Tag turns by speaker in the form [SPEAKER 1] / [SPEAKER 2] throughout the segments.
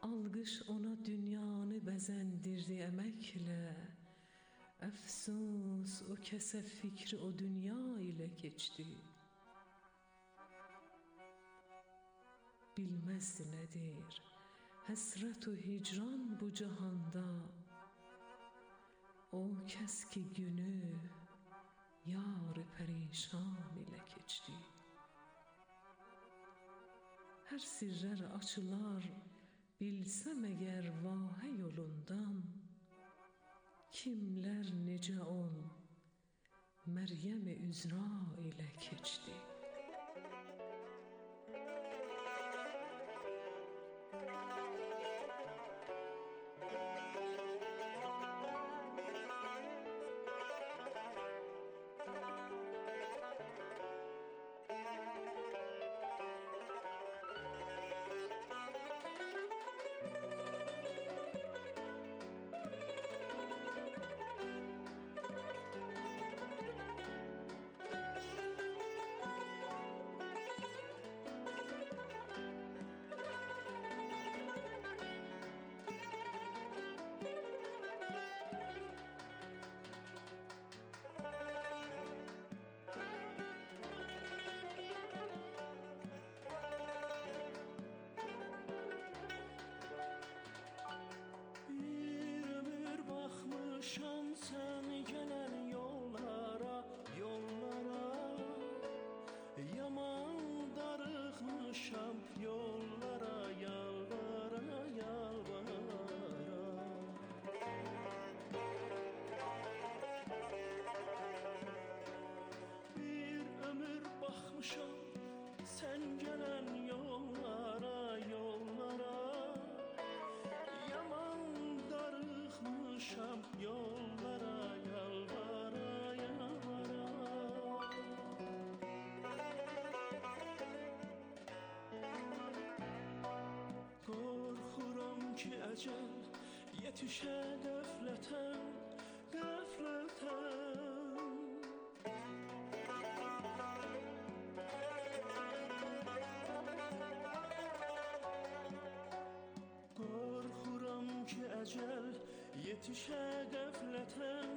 [SPEAKER 1] Alqış ona dünyanı bəzəndirdi əməklə. Əfsus o kəsə fikri o dünya ilə keçdi. Bilməzdi nədir həsrət o hicran bu cahanda. O kəs ki günü yar pərişan ilə keçdi. Hər sirlər açılar bilsəm əgər vahə yolundan. Kimlər necə ol Məryəm-i Üzra ilə keçdi.
[SPEAKER 2] Sen gelen yollara, yollara. Yaman darıxmışam yollara, yalvara, yalvara. Bir ömür baxmışam sen gelen yollara, yollara. Yaman darıxmışam yollara, yalvara, yalvara. Qorxuram ki əcəl yetişə qəflətən, qəflətən. Qorxuram ki əcəl yetişə qəflətən,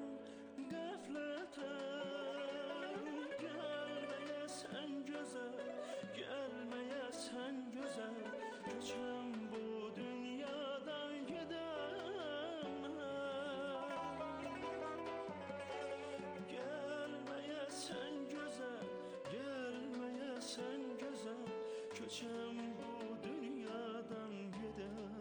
[SPEAKER 2] qəflətən. Gəlməyəsən gözəl, gəlməyəsən gözəl. Köçəm bu dünyadan gedəm. Gəlməyəsən gözəl, gəlməyəsən gözəl. Köçəm bu dünyadan gedəm.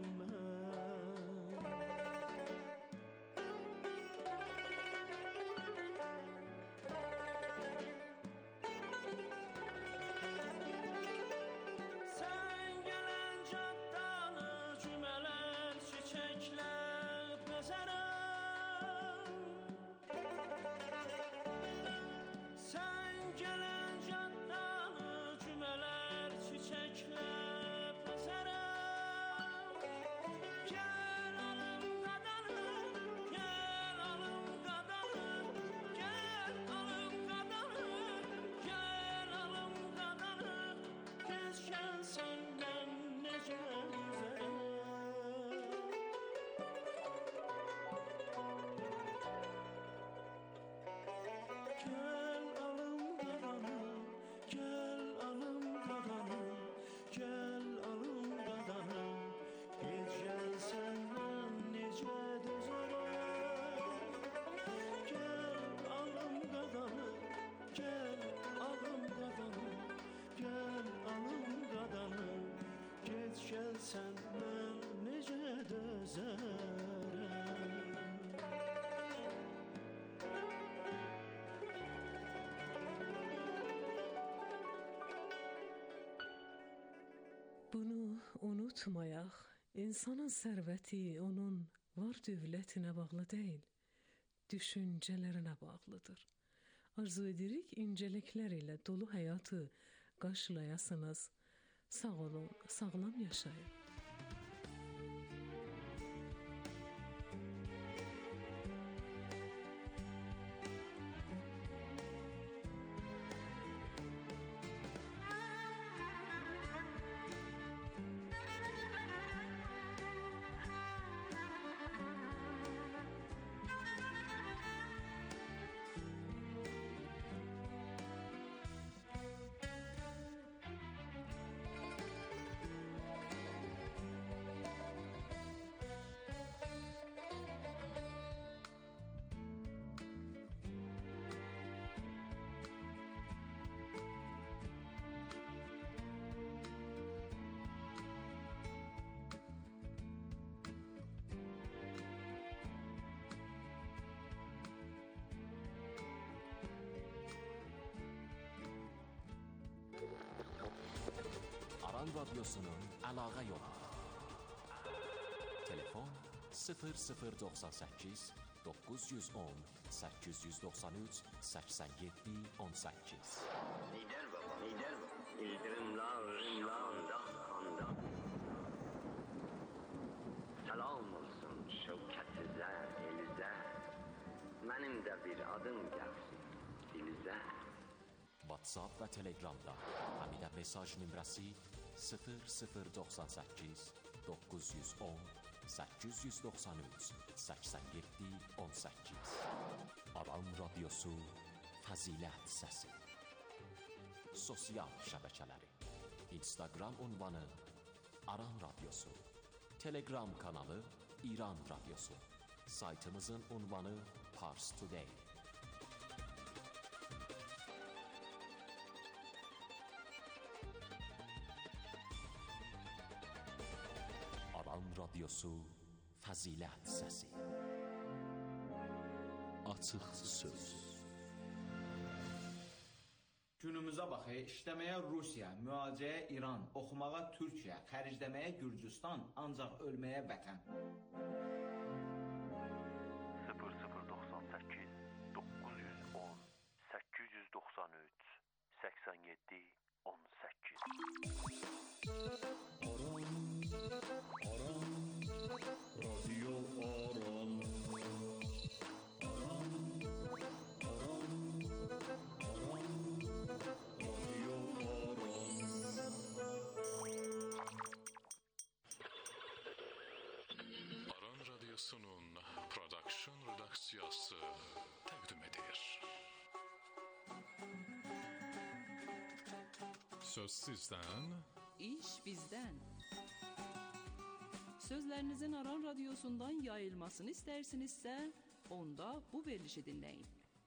[SPEAKER 2] Gəlsən mən necə dözərəm.
[SPEAKER 1] Bunu unutmayaq, insanın sərvəti onun var dövlətinə bağlı deyil, düşüncələrinə bağlıdır. Arzu edirik incəliklər ilə dolu həyatı qarşılayasınız. Sağ olun, sağlam yaşayın.
[SPEAKER 3] Aran Radyosu'nun əlaqə yolu. Telefon 0098 910 893 87 18.
[SPEAKER 4] Lider baba, lider baba. İldırımlar anda. Salam olsun şevketizə, elizə. Mənim də bir adım gəlsin dilizə.
[SPEAKER 3] WhatsApp və Telegramda Həmidə mesaj nömrəsi 0098 910 893 87 18. Aran Radyosu Fəzilət Səsi. Sosial şəbəkələri: Instagram ünvanı Aran Radyosu, Telegram kanalı İran Radyosu, saytımızın ünvanı Pars Today. Aran Radyosu Fəzilət Səsi. Açıq söz.
[SPEAKER 5] Günümüzə baxı, işləməyə Rusiya, müalicəyə İran, oxumağa Türkiyə, xərcləməyə Gürcüstan, ancaq ölməyə vətən.
[SPEAKER 6] 0098 910 893 87 18.
[SPEAKER 2] Radyo Aran.
[SPEAKER 7] Aran Radyosu'nun Production Redaksiyası təqdim edir. Söz sizdən,
[SPEAKER 8] İş bizdən. Sözlərinizin Aran Radyosu'ndan yayılmasını istərsinizsə, onda bu verilişi dinləyin.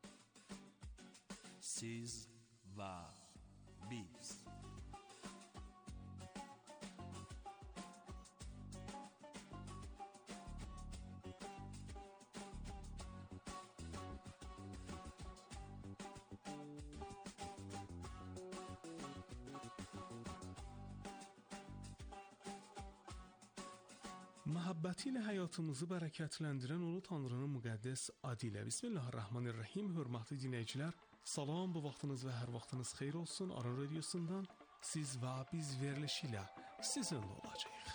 [SPEAKER 9] Siz və biz.
[SPEAKER 10] Məhəbbəti ilə həyatımızı bərəkətləndirən Ulu Tanrının müqəddəs adı ilə Bismillahirrahmanirrahim. Hörmətli dinləyicilər, salam, bu vaxtınız və hər vaxtınız xeyir olsun. Aran Radyosu'ndan siz və biz verilişi ilə sizinlə olacağıq.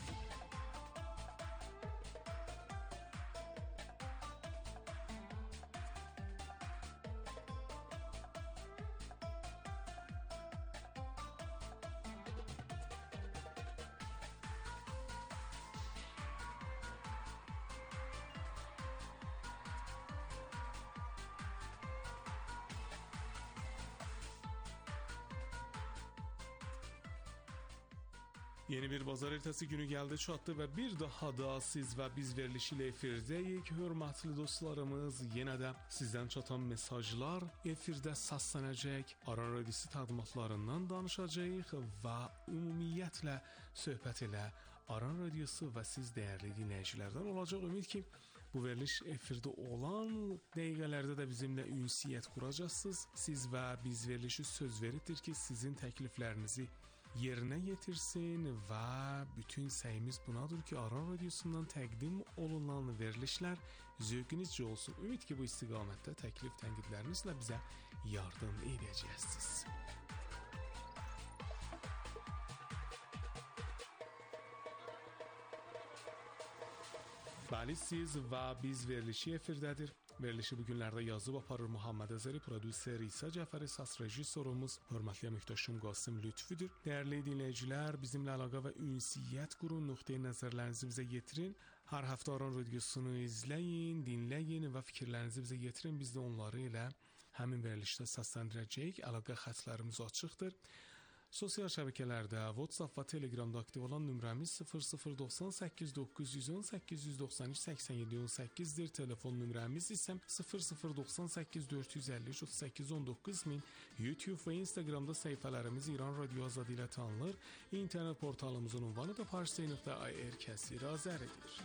[SPEAKER 10] Yeni bir bazar ertəsi günü gəldi çatdı və bir daha da siz və biz verilişi ilə efirdəyik. Hörmətli dostlarımız, yenə də sizdən çatan mesajlar efirdə səslənəcək. Aran Radiosu təqdimatlarından danışacağıq və ümumiyyətlə söhbət elə Aran Radiosu və siz dəyərli dinləyicilərdən olacaq. Ümid ki, bu veriliş efirdə olan dəqiqələrdə də bizimlə ünsiyyət quracaqsınız. Siz və biz verilişi söz verirdir ki, sizin təkliflərinizi yerinə yetirsin və bütün səyimiz bunadır ki, Aran Radiosu'ndan təqdim olunan verilişlər zövqünüzcə olsun. Ümid ki, bu istiqamətdə təklif tənqidlərinizlə bizə yardım edəcəksiniz. Bəli, siz və biz verilişi efirdədir. Verilişi bu günlərdə yazıb aparır Muhammed Əzəri, prodüser İsa Cəfəri, səs rejissorumuz hörmətli əməkdaşım Qasım Lütfüdür. Dəyərli dinləyicilər, bizimlə əlaqə və ünsiyyət qurun, nöqteyi nəzərlərinizi bizə yetirin. Hər həftə Aran Radiosunu izləyin, dinləyin və fikirlərinizi bizə yetirin. Biz də onları elə həmin verilişdə səsləndirəcəyik. Əlaqə xətlərimiz açıqdır. Sosial şəbəkələrdə WhatsApp və Telegramda aktiv olan nömrəmiz 0098 910 893 87 18-dir. Telefon nömrəmiz isə 0098 453 38 19 min. YouTube və Instagramda səhifələrimiz İran Radio Azad ilə tanınır. İnternet portalımızın ünvanı da parsi.ir kəsir azəridir.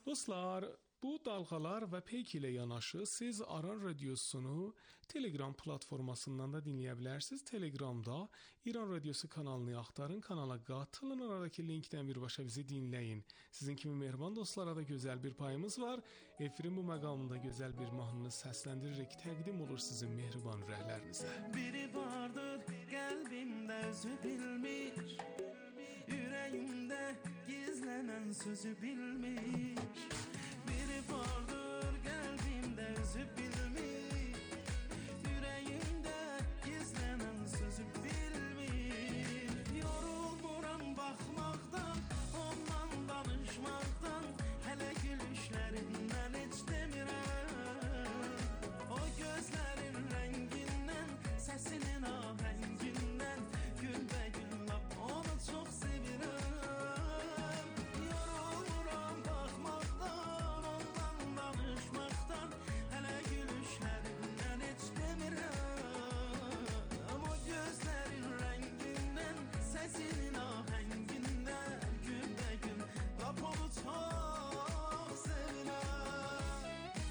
[SPEAKER 10] Dostlar, bu dalğalar və peyk ilə yanaşı siz Aran Radiosunu Telegram platformasından da dinləyə bilərsiniz. Telegramda İran Radiosu kanalını axtarın, kanala qatılın, oradakı linkdən birbaşa bizi dinləyin. Sizin kimi mehriban dostlara da gözəl bir payımız var. Efirin bu məqamında gözəl bir mahnını səsləndirərək təqdim olur sizin mehriban ürəklərinizə.
[SPEAKER 11] Biri vardır qəlbimdə özü bilmiş, ürəyimdə gizlənən sözü bilmiş. Biri vardır qəlbimdə özü bilmiş, ürəyimdə gizlənən sözü bilmiş. Yorulmuram baxmaqdan, ondan danışmaqdan, hələ gülüşlərindən heç demirəm. O gözlərin rəngindən, səsinin ahəngindən, gülbə-gül lap onu çox sevirəm. Yorulmuram baxmaqdan, ondan danışmaqdan, hələ gülüşlərindən heç demirəm. O gözlərin rəngindən, səsinin ahəngindən, gülbə-gül lap onu çox sevirəm.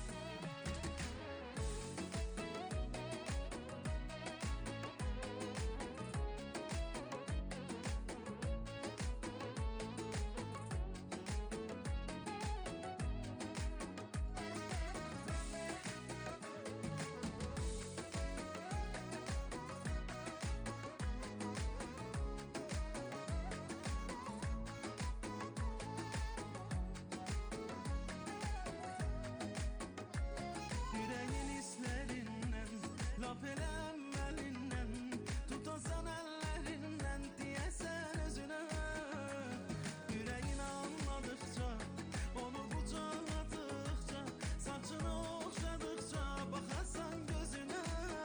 [SPEAKER 11] Yüreğin hislerinden, laf eləməlindən, tutasan əllərindən, deyəsən özünə. Yüreğin anladıqca, onu qucaqladıqca, saçını oxşadıqca, baxasan gözünə.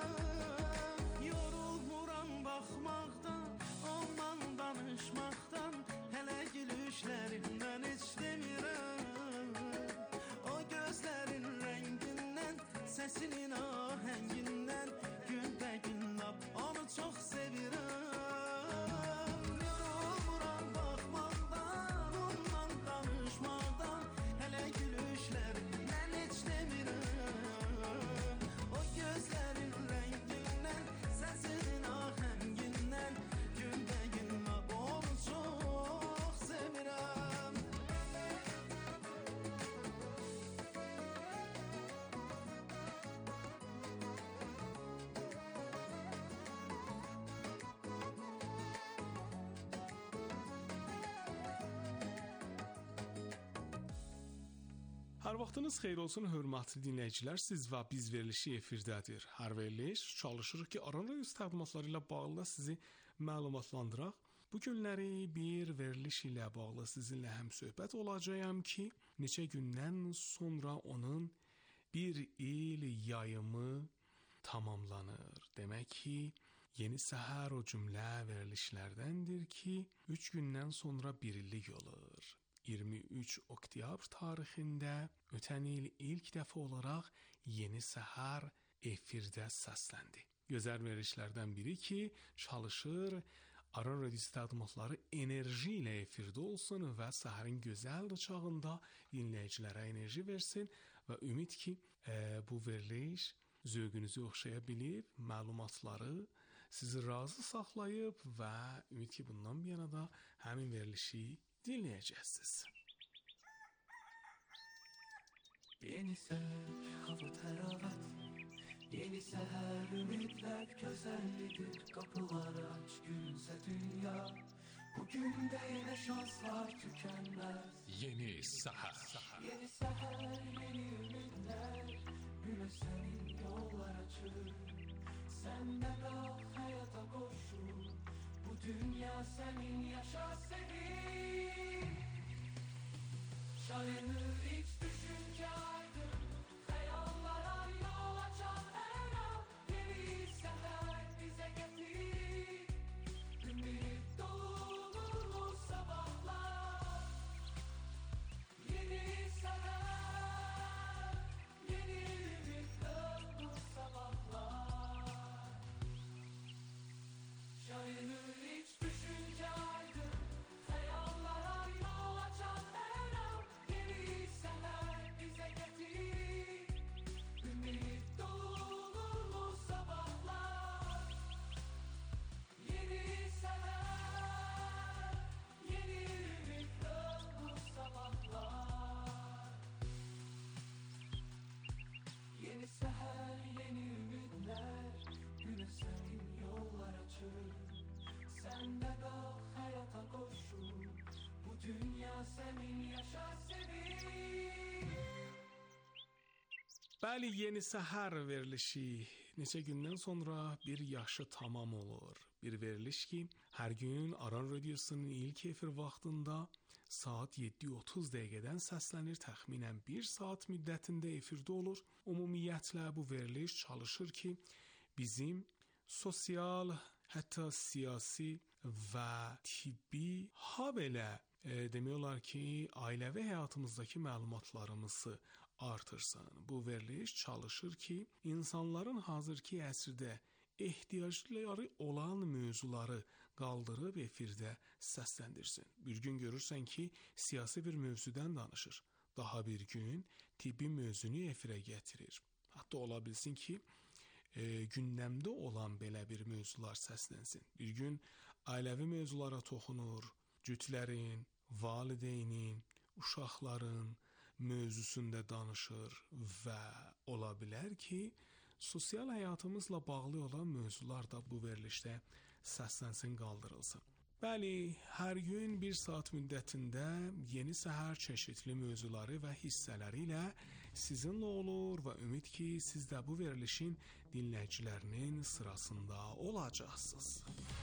[SPEAKER 11] Yorulmuram baxmaqdan, ondan danışmaqdan, hələ gülüşlərindən heç demirəm. O gözlərin rəngindən, səsinin ahəngindən, gülbə-gül lap onu çox sevirəm. Yorulmuram baxmaqdan, ondan danışmaqdan, hələ gülüşlərindən heç demirəm. O gözlərin rəngindən, səsinin ahəngindən, gülbə-gül lap onu çox sevirəm.
[SPEAKER 10] Hər vaxtınız xeyir olsun, hörmətli dinləyicilər. Siz və biz verilişi efirdədir. Hər veriliş çalışırıq ki, Aran Radiosu təqdimatları ilə bağlı sizi məlumatlandıraq. Bu günləri bir veriliş ilə bağlı sizinlə həm söhbət olacağam ki, neçə gündən sonra onun bir il yayımı tamamlanır. Demək ki, yeni səhər o cümlə verilişlərdəndir ki, 3 gündən sonra bir illik olur. 23 oktyabr tarixində ötən il ilk dəfə olaraq yeni səhər efirdə səsləndi. Gözəl verilişlərdən biri ki, çalışır Aran Radiosu təqdimatları enerji ilə efirdə olsun və səhərin gözəl çağında dinləyicilərə enerji versin və ümid ki, bu veriliş zövqünüzü oxşaya bilib, məlumatları sizi razı saxlayıb və ümid ki, bundan bir yana da həmin verilişi dinləyəcəksiniz.
[SPEAKER 11] Yeni sevk, hava təravət, yeni səhər, ümidlər gözəllidir, qapılar aç, gülsə dünya, bugün də yenə şanslar tükənməz.
[SPEAKER 7] Yeni səhər.
[SPEAKER 11] Yeni səhər, yeni ümidlər, günə sənin yollar açır, sən də qalx həyata qoşul, bu dünya sənin, yaşa sevin. Şayanır iç düşünce aydın, hayallara yol açan her an, yeni seher bize getir, ümit dolu sabahlar. Yeni seher, yeni ümit dolu sabahlar. Şayanır iç düşünce aydın, hayallara yol açan her an, yeni
[SPEAKER 10] Bəli, Yeni Səhər verilişi neçə gündən sonra bir yaşı tamam olur. Bir veriliş ki, hər gün Aran Radiosunun ilk efir vaxtında saat 7:30 dəqiqədən səslənir, təxminən 1 saat müddətində efirdə olur. Ümumiyyətlə bu veriliş çalışır ki, bizim sosial, hətta siyasi və tibbi, habelə demək olar ki, ailəvi həyatımızdakı məlumatlarımızı artırsın. Bu veriliş çalışır ki, insanların hazırki əsrdə ehtiyacları olan mövzuları qaldırıb efirdə səsləndirsin. Bir gün görürsən ki, siyasi bir mövzudan danışır. Daha bir gün tibbi mövzunu efirə gətirir. Hətta ola bilsin ki, gündəmdə olan belə bir mövzular səslənsin. Bir gün ailəvi mövzulara toxunur, cütlərin, valideynin, uşaqların mövzusunda danışır və ola bilər ki, sosial həyatımızla bağlı olan mövzular da bu verilişdə səslənsin, qaldırılsın. Bəli, hər gün 1 saat müddətində Yeni Səhər çeşitli mövzuları və hissələri ilə sizinlə olur və ümid ki, siz də bu verilişin dinləyicilərinin sırasında olacaqsınız.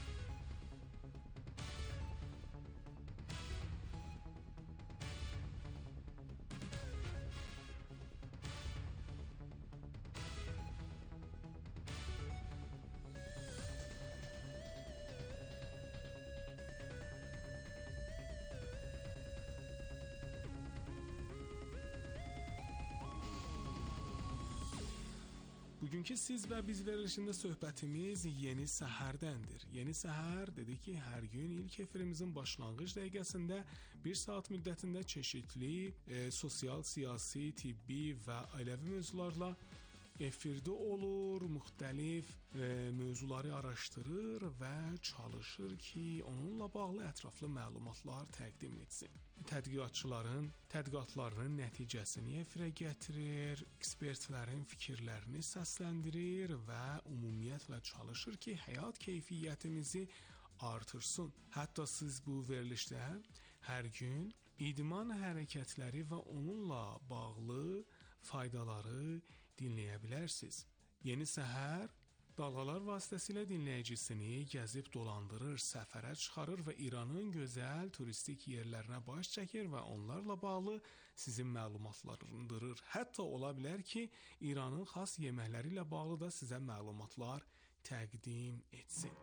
[SPEAKER 10] Bugünkü siz və biz verilişində söhbətimiz Yeni Səhərdəndir. Yeni Səhər dedik ki, hər gün ilk efirimizin başlanğıc dəqiqəsində 1 saat müddətində çeşitli sosial, siyasi, tibbi və ailəvi mövzularla efirdə olur, müxtəlif mövzuları araşdırır və çalışır ki, onunla bağlı ətraflı məlumatlar təqdim etsin. Tədqiqatçıların tədqiqatlarının nəticəsini efirə gətirir, ekspertlərin fikirlərini səsləndirir və ümumiyyətlə çalışır ki, həyat keyfiyyətimizi artırsın. Hətta siz bu verilişdə hər gün idman hərəkətləri və onunla bağlı faydaları dinləyə bilərsiniz. Yeni Səhər dalğalar vasitəsilə dinləyicisini gəzib dolandırır, səfərə çıxarır və İranın gözəl turistik yerlərinə baş çəkir və onlarla bağlı sizin məlumatlandırır. Hətta ola bilər ki, İranın xas yeməkləri ilə bağlı da sizə məlumatlar təqdim etsin.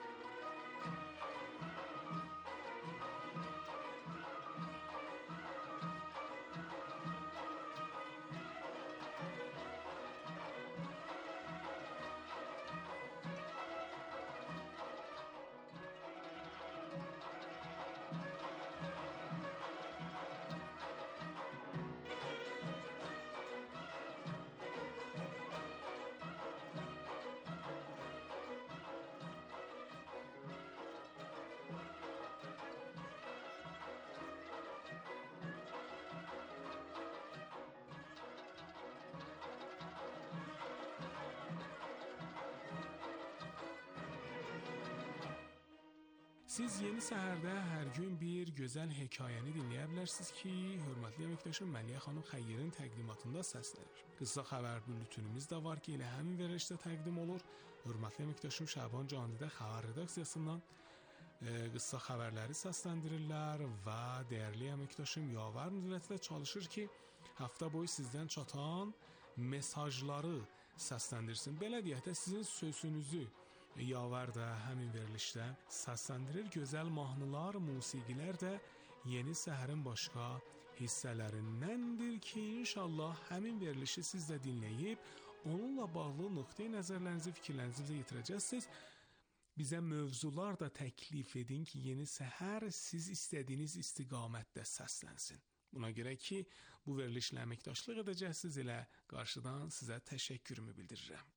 [SPEAKER 10] Siz Yeni Səhərdə hər gün bir gözəl hekayəni dinləyə bilərsiniz ki, hörmətli əməkdaşım Məliyə xanım Xəyyərin təqdimatında səslənir. Qısa xəbər bülletinimiz də var ki, elə həmin verilişdə təqdim olur. Hörmətli əməkdaşım Şaban Canidə xəbər redaksiyasından qısa xəbərləri səsləndirirlər və dəyərli əməkdaşım Yavər Nurətlə çalışır ki, həftə boyu sizdən çatan mesajları səsləndirsin. Belə deyək də sizin sözünüzü Yavər də həmin verilişdə səsləndirir. Gözəl mahnılar, musiqilər də Yeni Səhərin başqa hissələrindəndir ki, inşallah həmin verilişi siz də dinləyib, onunla bağlı nöqteyi nəzərlərinizi, fikirlərinizi bizə yetirəcəksiniz. Bizə mövzular da təklif edin ki, Yeni Səhər siz istədiyiniz istiqamətdə səslənsin. Buna görə ki, bu verilişlə əməkdaşlıq edəcəksiniz, elə qarşıdan sizə təşəkkürümü bildirirəm.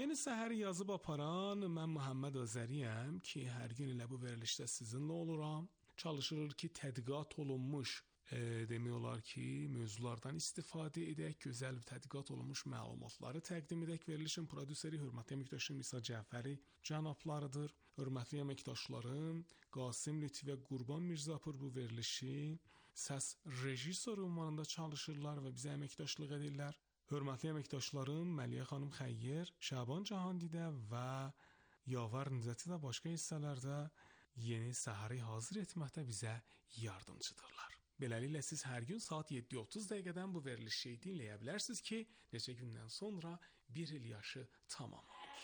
[SPEAKER 10] Yeni səhər yazıb aparan mən Muhammed Azəriyəm ki, hər gün elə bu verilişdə sizinlə oluram. Çalışırıq ki, tədqiqat olunmuş, demək olar ki, mövzulardan istifadə edək, gözəl tədqiqat olunmuş məlumatları təqdim edək. Verilişin prodüseri hörmətli əməkdaşım İsa Cəfəri cənablarıdır. Hörmətli əməkdaşlarım Qasım Lütfi və Qurban Mirzapur bu verilişi səs rejissoru ünvanında çalışırlar və bizə əməkdaşlıq edirlər. Hörmətli əməkdaşlarım Məliyə xanım Xəyyər, Şaban Cahandidə və Yavar Nizəti də başqa hissələrdə yeni səhəri hazır etməkdə bizə yardımcıdırlar. Beləliklə siz hər gün saat 7:30 dəqiqədən bu verilişi dinləyə bilərsiniz ki, neçə gündən sonra 1 il yaşı tamam olur.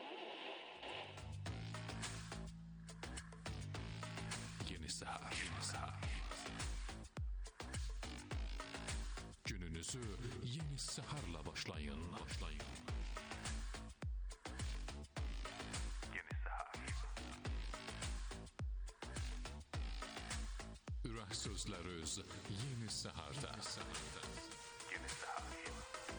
[SPEAKER 7] Yeni səhər. Gününüzü yeni səhərlə başlayın. Yeni səhər. Ürək sözləriniz yeni səhərdə. Yeni səhər.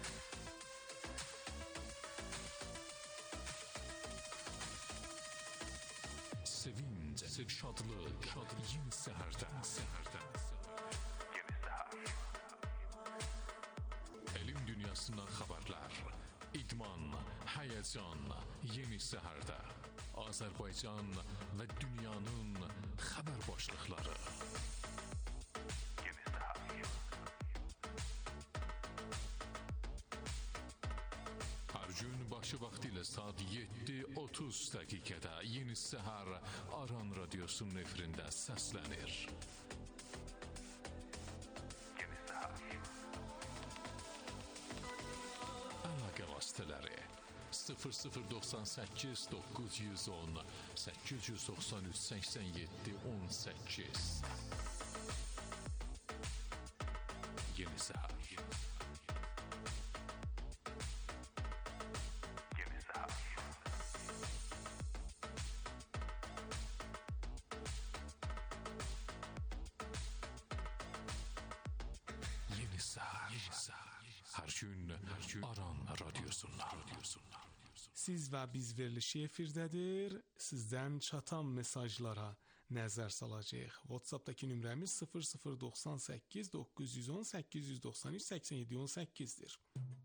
[SPEAKER 7] Sevinç, şadlıq, yeni səhərdə. Yeni səhər. Elm dünyasından xəbərlər, idman, həyəcan, yeni səhərdə. Azərbaycan və dünyanın xəbər başlıqları. Yeni səhər. Hər gün başı vaxtı ilə saat 7:30 dəqiqədə yeni səhər Aran Radiosunun efirində səslənir. Vasitələri 0098 910 893 87 18. Yeni səhər. Yeni səhər. Yeni səhər. Hər gün Aran Radiosundan.
[SPEAKER 10] Siz və biz verilişi efirdədir. Sizdən çatan mesajlara nəzər salacağıq. WhatsAppdakı nömrəmiz 0098 910 893 87 18-dir.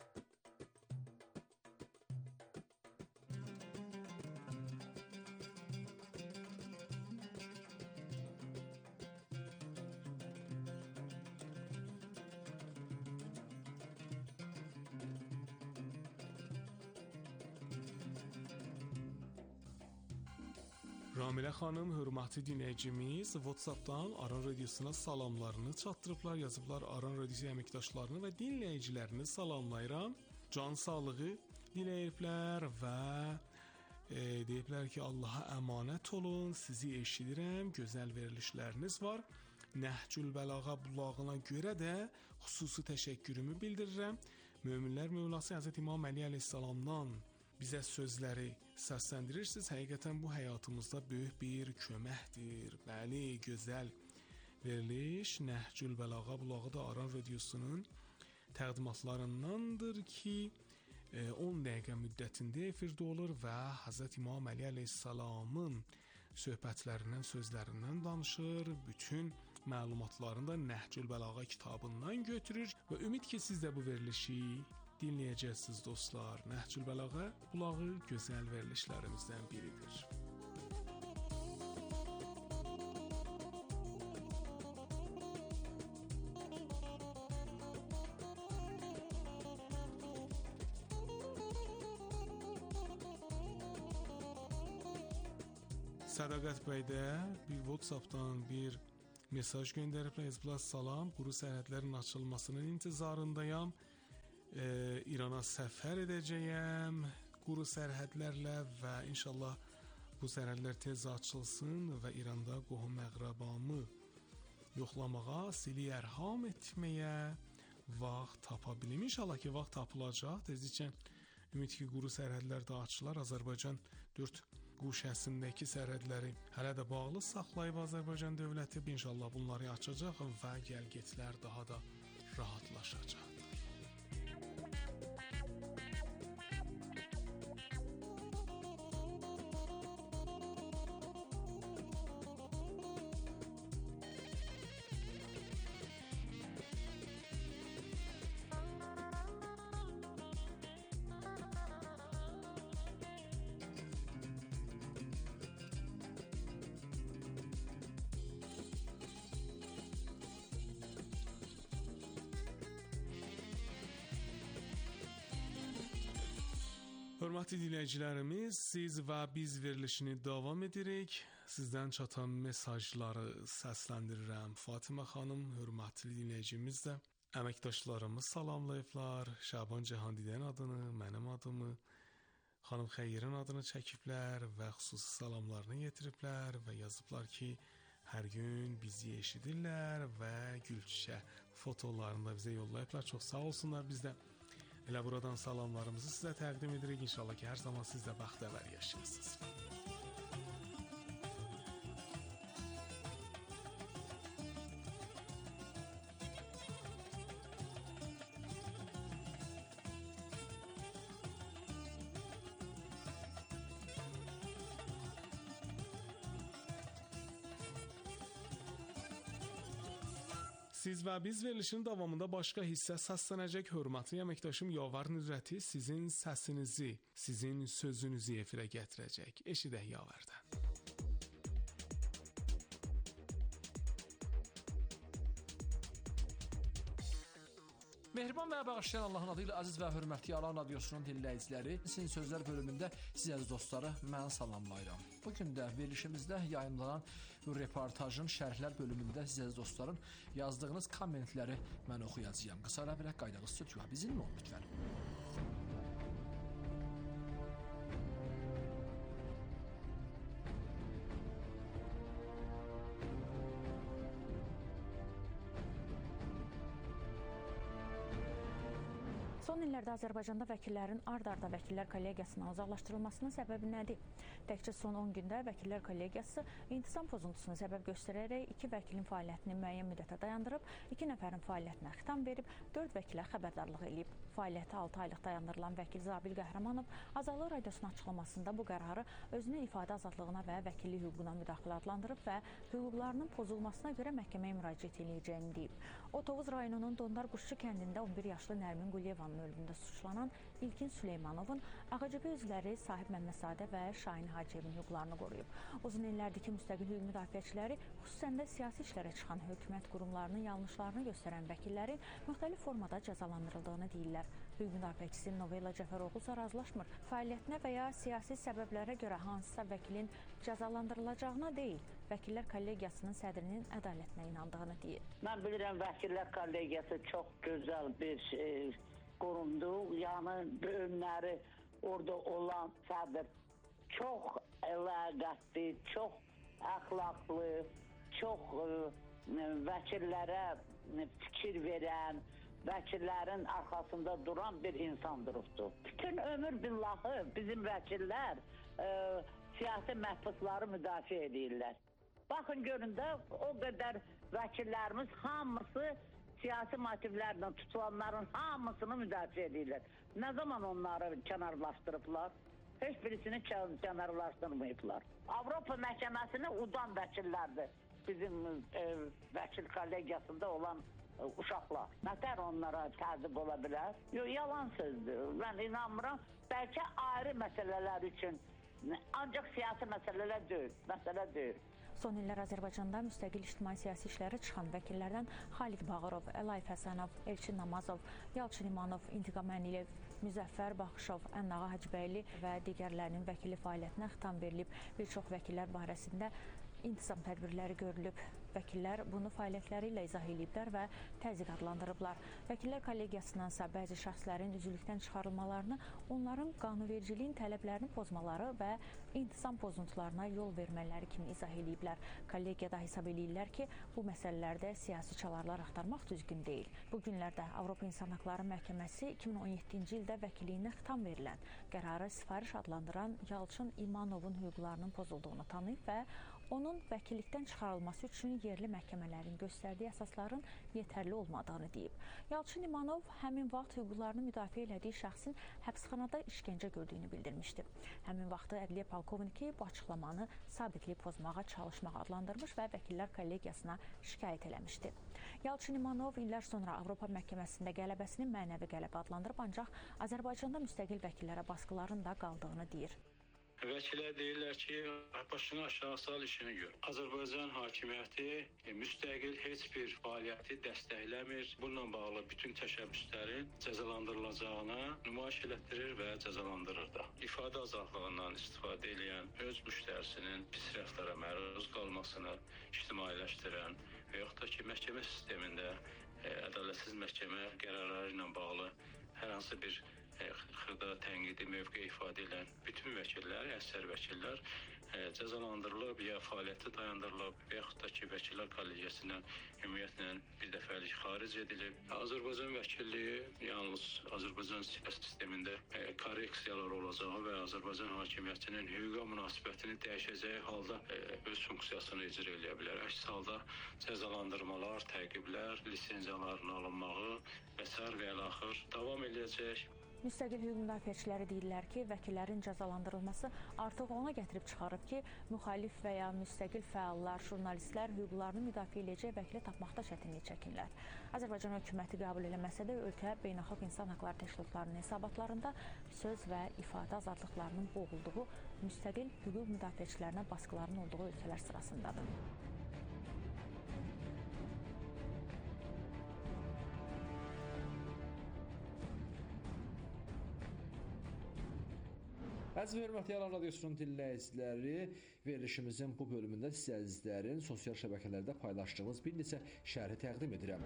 [SPEAKER 10] Ramilə xanım, hörmətli dinləyicimiz, WhatsAppdan Aran Radiosuna salamlarını çatdırıblar, yazıblar. Aran Radiosu əməkdaşlarını və dinləyicilərini salamlayıram. Can sağlığı diləyiblər və deyiblər ki, Allaha əmanət olun, sizi eşidirəm, gözəl verilişləriniz var. Nəhcül Bəlağa bulağına görə də xüsusi təşəkkürümü bildirirəm. Möminlər Mövlası Həzrət İmam Əli əleyhissalamdan bizə sözləri səsləndirirsiniz. Həqiqətən bu həyatımızda böyük bir köməkdir. Bəli, gözəl veriliş. Nəhcül Bəlağa bulağı da Aran Radiosunun təqdimatlarındandır ki, 10 dəqiqə müddətində efirdə olur və Həzrət İmam Əli əleyhissalamın söhbətlərindən, sözlərindən danışır. Bütün məlumatlarını da Nəhcül Bəlağa kitabından götürür və ümid ki, siz də bu verilişi dinləyəcəksiniz dostlar. Nəhcül Bəlağa bulağı gözəl verilişlərimizdən biridir. Sədaqət bəy də bir WhatsAppdan bir mesaj göndərib, yazıblar salam, quru sərhədlərin açılmasının intizarındayam. İrana səfər edəcəyəm quru sərhədlərlə və inşallah bu sərhədlər tez açılsın və İranda qohum əqrabamı yoxlamağa, sili ərham etməyə vaxt tapa bilim. İnşallah ki, vaxt tapılacaq. Tezliklə ümid ki, quru sərhədlər də açılar. Azərbaycan 4 quşəsindəki sərhədləri hələ də bağlı saxlayıb Azərbaycan dövləti. İnşallah bunları açacaq və gəlgətlər daha da rahatlaşacaq. Hörmətli dinləyicilərimiz, siz və biz verilişini davam edirik. Sizdən çatan mesajları səsləndirirəm. Fatimə xanım, hörmətli dinləyicimiz də əməkdaşlarımız salamlayıblar. Şaban Cahandidənin adını, mənim adımı, xanım Xeyrin adını çəkiblər və xüsusi salamlarını yetiriblər və yazıblar ki, hər gün bizi eşidirlər və gülçə fotolarını da bizə yollayıblar. Çox sağ olsunlar, biz də elə buradan salamlarımızı sizə təqdim edirik. İnşallah ki, hər zaman siz də bəxtəvər yaşayırsınız. Siz və biz verilişinin davamında başqa hissə səslənəcək. Hörmətli əməkdaşım Yavar Nürrəti sizin səsinizi, sizin sözünüzü efirə gətirəcək. Eşidək Yavardan.
[SPEAKER 12] Mehriban və bağışlayan Allahın adı ilə əziz və hörmətli Alan Radiosunun dinləyiciləri, sizin sözlər bölümündə siz əziz dostları mən salamlayıram. Bugün də verilişimizdə yayımlanan reportajın şərhlər bölümündə siz əziz dostların yazdığınız kommentləri mən oxuyacağam. Qısa ara verək, qaydağız stüdyoya bizimlə olun lütfən.
[SPEAKER 13] Son illərdə Azərbaycanda vəkillərin ard-arda vəkillər kollegiyasından uzaqlaşdırılmasının səbəbi nədir? Təkcə son 10 gündə vəkillər kollegiyası intisam pozuntusuna səbəb göstərərək 2 vəkilin fəaliyyətini müəyyən müddətə dayandırıb, 2 nəfərin fəaliyyətinə xitam verib, 4 vəkilə xəbərdarlıq edib. Fəaliyyəti 6 aylıq dayandırılan vəkil Zabil Qəhrəmanov Azadlıq Radiosunun açıqlamasında bu qərarı özünün ifadə azadlığına və vəkillik hüququna müdaxilə adlandırıb və hüquqlarının pozulmasına görə məhkəməyə müraciət edəcəyini deyib. O, Tovuz rayonunun Dondar Quşçu kəndində 11 yaşlı Nərmin Quliyevanın ölümündə suçlanan İlkin Süleymanovun AQCB üzvləri Sahib Məmmədzadə və Şahin Hacıyevin hüquqlarını qoruyub. Uzun illərdəki müstəqil hüquq müdafiəçiləri, xüsusən də siyasi işlərə çıxan hökumət qurumlarının yanlışlarını göstərən vəkillərin müxtəlif formada cəzalandırıldığını deyirlər. Hüquq müdafiəçisi Novella Cəfəroğlu isə razılaşmır. Fəaliyyətinə və ya siyasi səbəblərə görə hansısa vəkilin cəzalandırılacağına deyil, Vəkillər Kollegiyasının sədrinin ədalətinə inandığını deyir.
[SPEAKER 14] Mən bilirəm, Vəkillər Kollegiyası çox gözəl bir qurumdur. Yəni, önləri orada olan sədr çox əlaqətli, çox əxlaqlı, çox vəkillərə fikir verən, vəkillərin arxasında duran bir insan durubdur. Bütün ömür billahı bizim vəkillər siyasi məhbusları müdafiə edirlər. Baxın, görün də o qədər vəkillərimiz hamısı siyasi motivlərlə tutulanların hamısını müdafiə edirlər. Nə zaman onları kənarlaşdırıblar? Heç birisini kənarlaşdırmayıblar. Avropa məhkəməsini udan vəkillərdir bizim vəkil kollegiyasında olan uşaqlar. Nətər onlara təzib ola bilər? Yox, yalan sözdür. Mən inanmıram. Bəlkə ayrı məsələlər üçün, ancaq siyasi məsələlər deyil.
[SPEAKER 13] Son illər Azərbaycanda müstəqil ictimai-siyasi işlərə çıxan vəkillərdən Xalid Bağırov, Əlayf Həsənov, Elçin Namazov, Yalçın İmanov, İntiqam Əniyev, Müzəffər Baxışov, Ənnağa Hacibəyli və digərlərinin vəkili fəaliyyətinə xitam verilib. Bir çox vəkillər barəsində intisam tədbirləri görülüb. Vəkillər bunu fəaliyyətləri ilə izah ediblər və təzyiq adlandırıblar. Vəkillər kollegiyasından isə bəzi şəxslərin üzvlükdən çıxarılmalarını, onların qanunvericiliyin tələblərini pozmaları və intisam pozuntularına yol vermələri kimi izah ediblər. Kollegiyada hesab edirlər ki, bu məsələlərdə siyasi çalarlar axtarmaq düzgün deyil. Bu günlərdə Avropa İnsan Haqları Məhkəməsi 2017-ci ildə vəkilliyinə xitam verilən qərarı sifariş adlandıran Yalçın İmanovun hüquqlarının pozulduğunu tanıyıb və onun vəkillikdən çıxarılması üçün yerli məhkəmələrin göstərdiyi əsasların yetərli olmadığını deyib. Yalçın İmanov həmin vaxt hüquqlarını müdafiə elədiyi şəxsin həbsxanada işgəncə gördüyünü bildirmişdi. Həmin vaxtı Ədliyyə Polkovniki bu açıqlamanı sabitliyi pozmağa çalışmaq adlandırmış və vəkillər kollegiyasına şikayət eləmişdi. Yalçın İmanov illər sonra Avropa məhkəməsində qələbəsini mənəvi qələbə adlandırıb, ancaq Azərbaycanda müstəqil vəkillərə baskıların da qaldığını deyir.
[SPEAKER 15] Vəkillər deyirlər ki, başını aşağı sal, işini gör. Azərbaycan hakimiyyəti müstəqil heç bir fəaliyyəti dəstəkləmir. Bununla bağlı bütün təşəbbüslərin cəzalandırılacağına nümayiş elətdirir və cəzalandırır da. İfadə azadlığından istifadə edən, öz müştərisinin pis rəftara məruz qalmasını ictimailəşdirən və yaxud da ki, məhkəmə sistemində ədalətsiz məhkəmə qərarları ilə bağlı hər hansı bir xırda tənqidi mövqe ifadə edən bütün vəkillər, əksər vəkillər cəzalandırılıb ya fəaliyyəti dayandırılıb və yaxud da ki, vəkillər kollegiyasından ümumiyyətlə bir dəfəlik xaric edilib. Azərbaycan vəkilliyi yalnız Azərbaycan siyasi sistemində korreksiyalar olacağı və Azərbaycan hakimiyyətinin hüquqa münasibətini dəyişəcəyi halda öz funksiyasını icra edə bilər. Əks halda cəzalandırmalar, təqiblər, lisenziyaların alınmağı və sair və ilaxır davam edəcək.
[SPEAKER 13] Müstəqil hüquq müdafiəçiləri deyirlər ki, vəkillərin cəzalandırılması artıq ona gətirib çıxarıb ki, müxalif və ya müstəqil fəallar, jurnalistlər hüquqlarını müdafiə edəcək vəkili tapmaqda çətinlik çəkinlər. Azərbaycan hökuməti qəbul eləməsə də ölkə beynəlxalq insan haqları təşkilatlarının hesabatlarında söz və ifadə azadlıqlarının boğulduğu, müstəqil hüquq müdafiəçilərinə baskıların olduğu ölkələr sırasındadır.
[SPEAKER 12] Əziz və hörmətli Aran Radiosunun dinləyiciləri, verilişimizin bu bölümündə sizlərin sosial şəbəkələrdə paylaşdığımız bir neçə şərhi təqdim edirəm.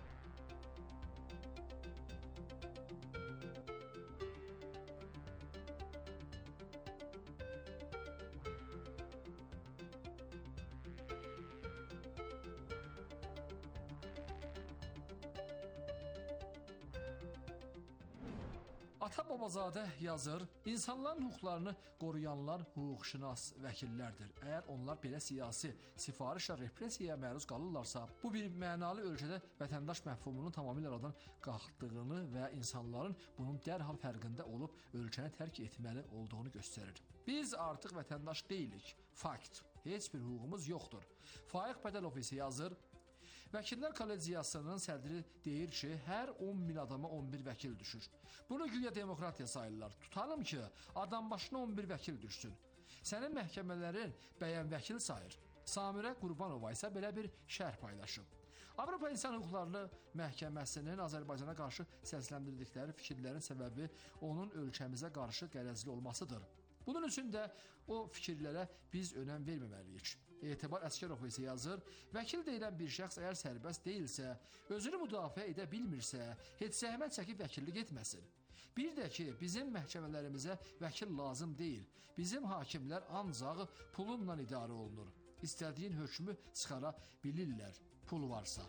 [SPEAKER 12] Ata Babazadə yazır, insanların hüquqlarını qoruyanlar hüquqşünas vəkillərdir. Əgər onlar belə siyasi sifarişlə repressiyaya məruz qalırlarsa, bu bir mənalı ölkədə vətəndaş məhfumunu tamamilə aradan qalxdığını və insanların bunun dərhal fərqində olub ölkəni tərk etməli olduğunu göstərir. Biz artıq vətəndaş deyilik. Fakt. Heç bir hüququmuz yoxdur. Faiq Bədəlov isə yazır, Vəkillər Kollegiyasının sədri deyir ki, hər 10.000 adama 11 vəkil düşür. Bunu güya demokratiya sayırlar. Tutalım ki, adam başına 11 vəkil düşsün. Sənin məhkəmələrin bəyən vəkil sayır. Samirə Qurbanova isə belə bir şərh paylaşıb. Avropa İnsan Hüquqları Məhkəməsinin Azərbaycana qarşı səsləndirdikləri fikirlərin səbəbi onun ölkəmizə qarşı qərəzli olmasıdır. Bunun üçün də o fikirlərə biz önəm verməməliyik. Etibar Əskərov isə yazır, vəkil deyilən bir şəxs əgər sərbəst deyilsə, özünü müdafiə edə bilmirsə, heç zəhmət çəkib vəkillik etməsin. Bir də ki, bizim məhkəmələrimizə vəkil lazım deyil. Bizim hakimlər ancaq pulunla idarə olunur. İstədiyin hökmü çıxara bilirlər, pul varsa.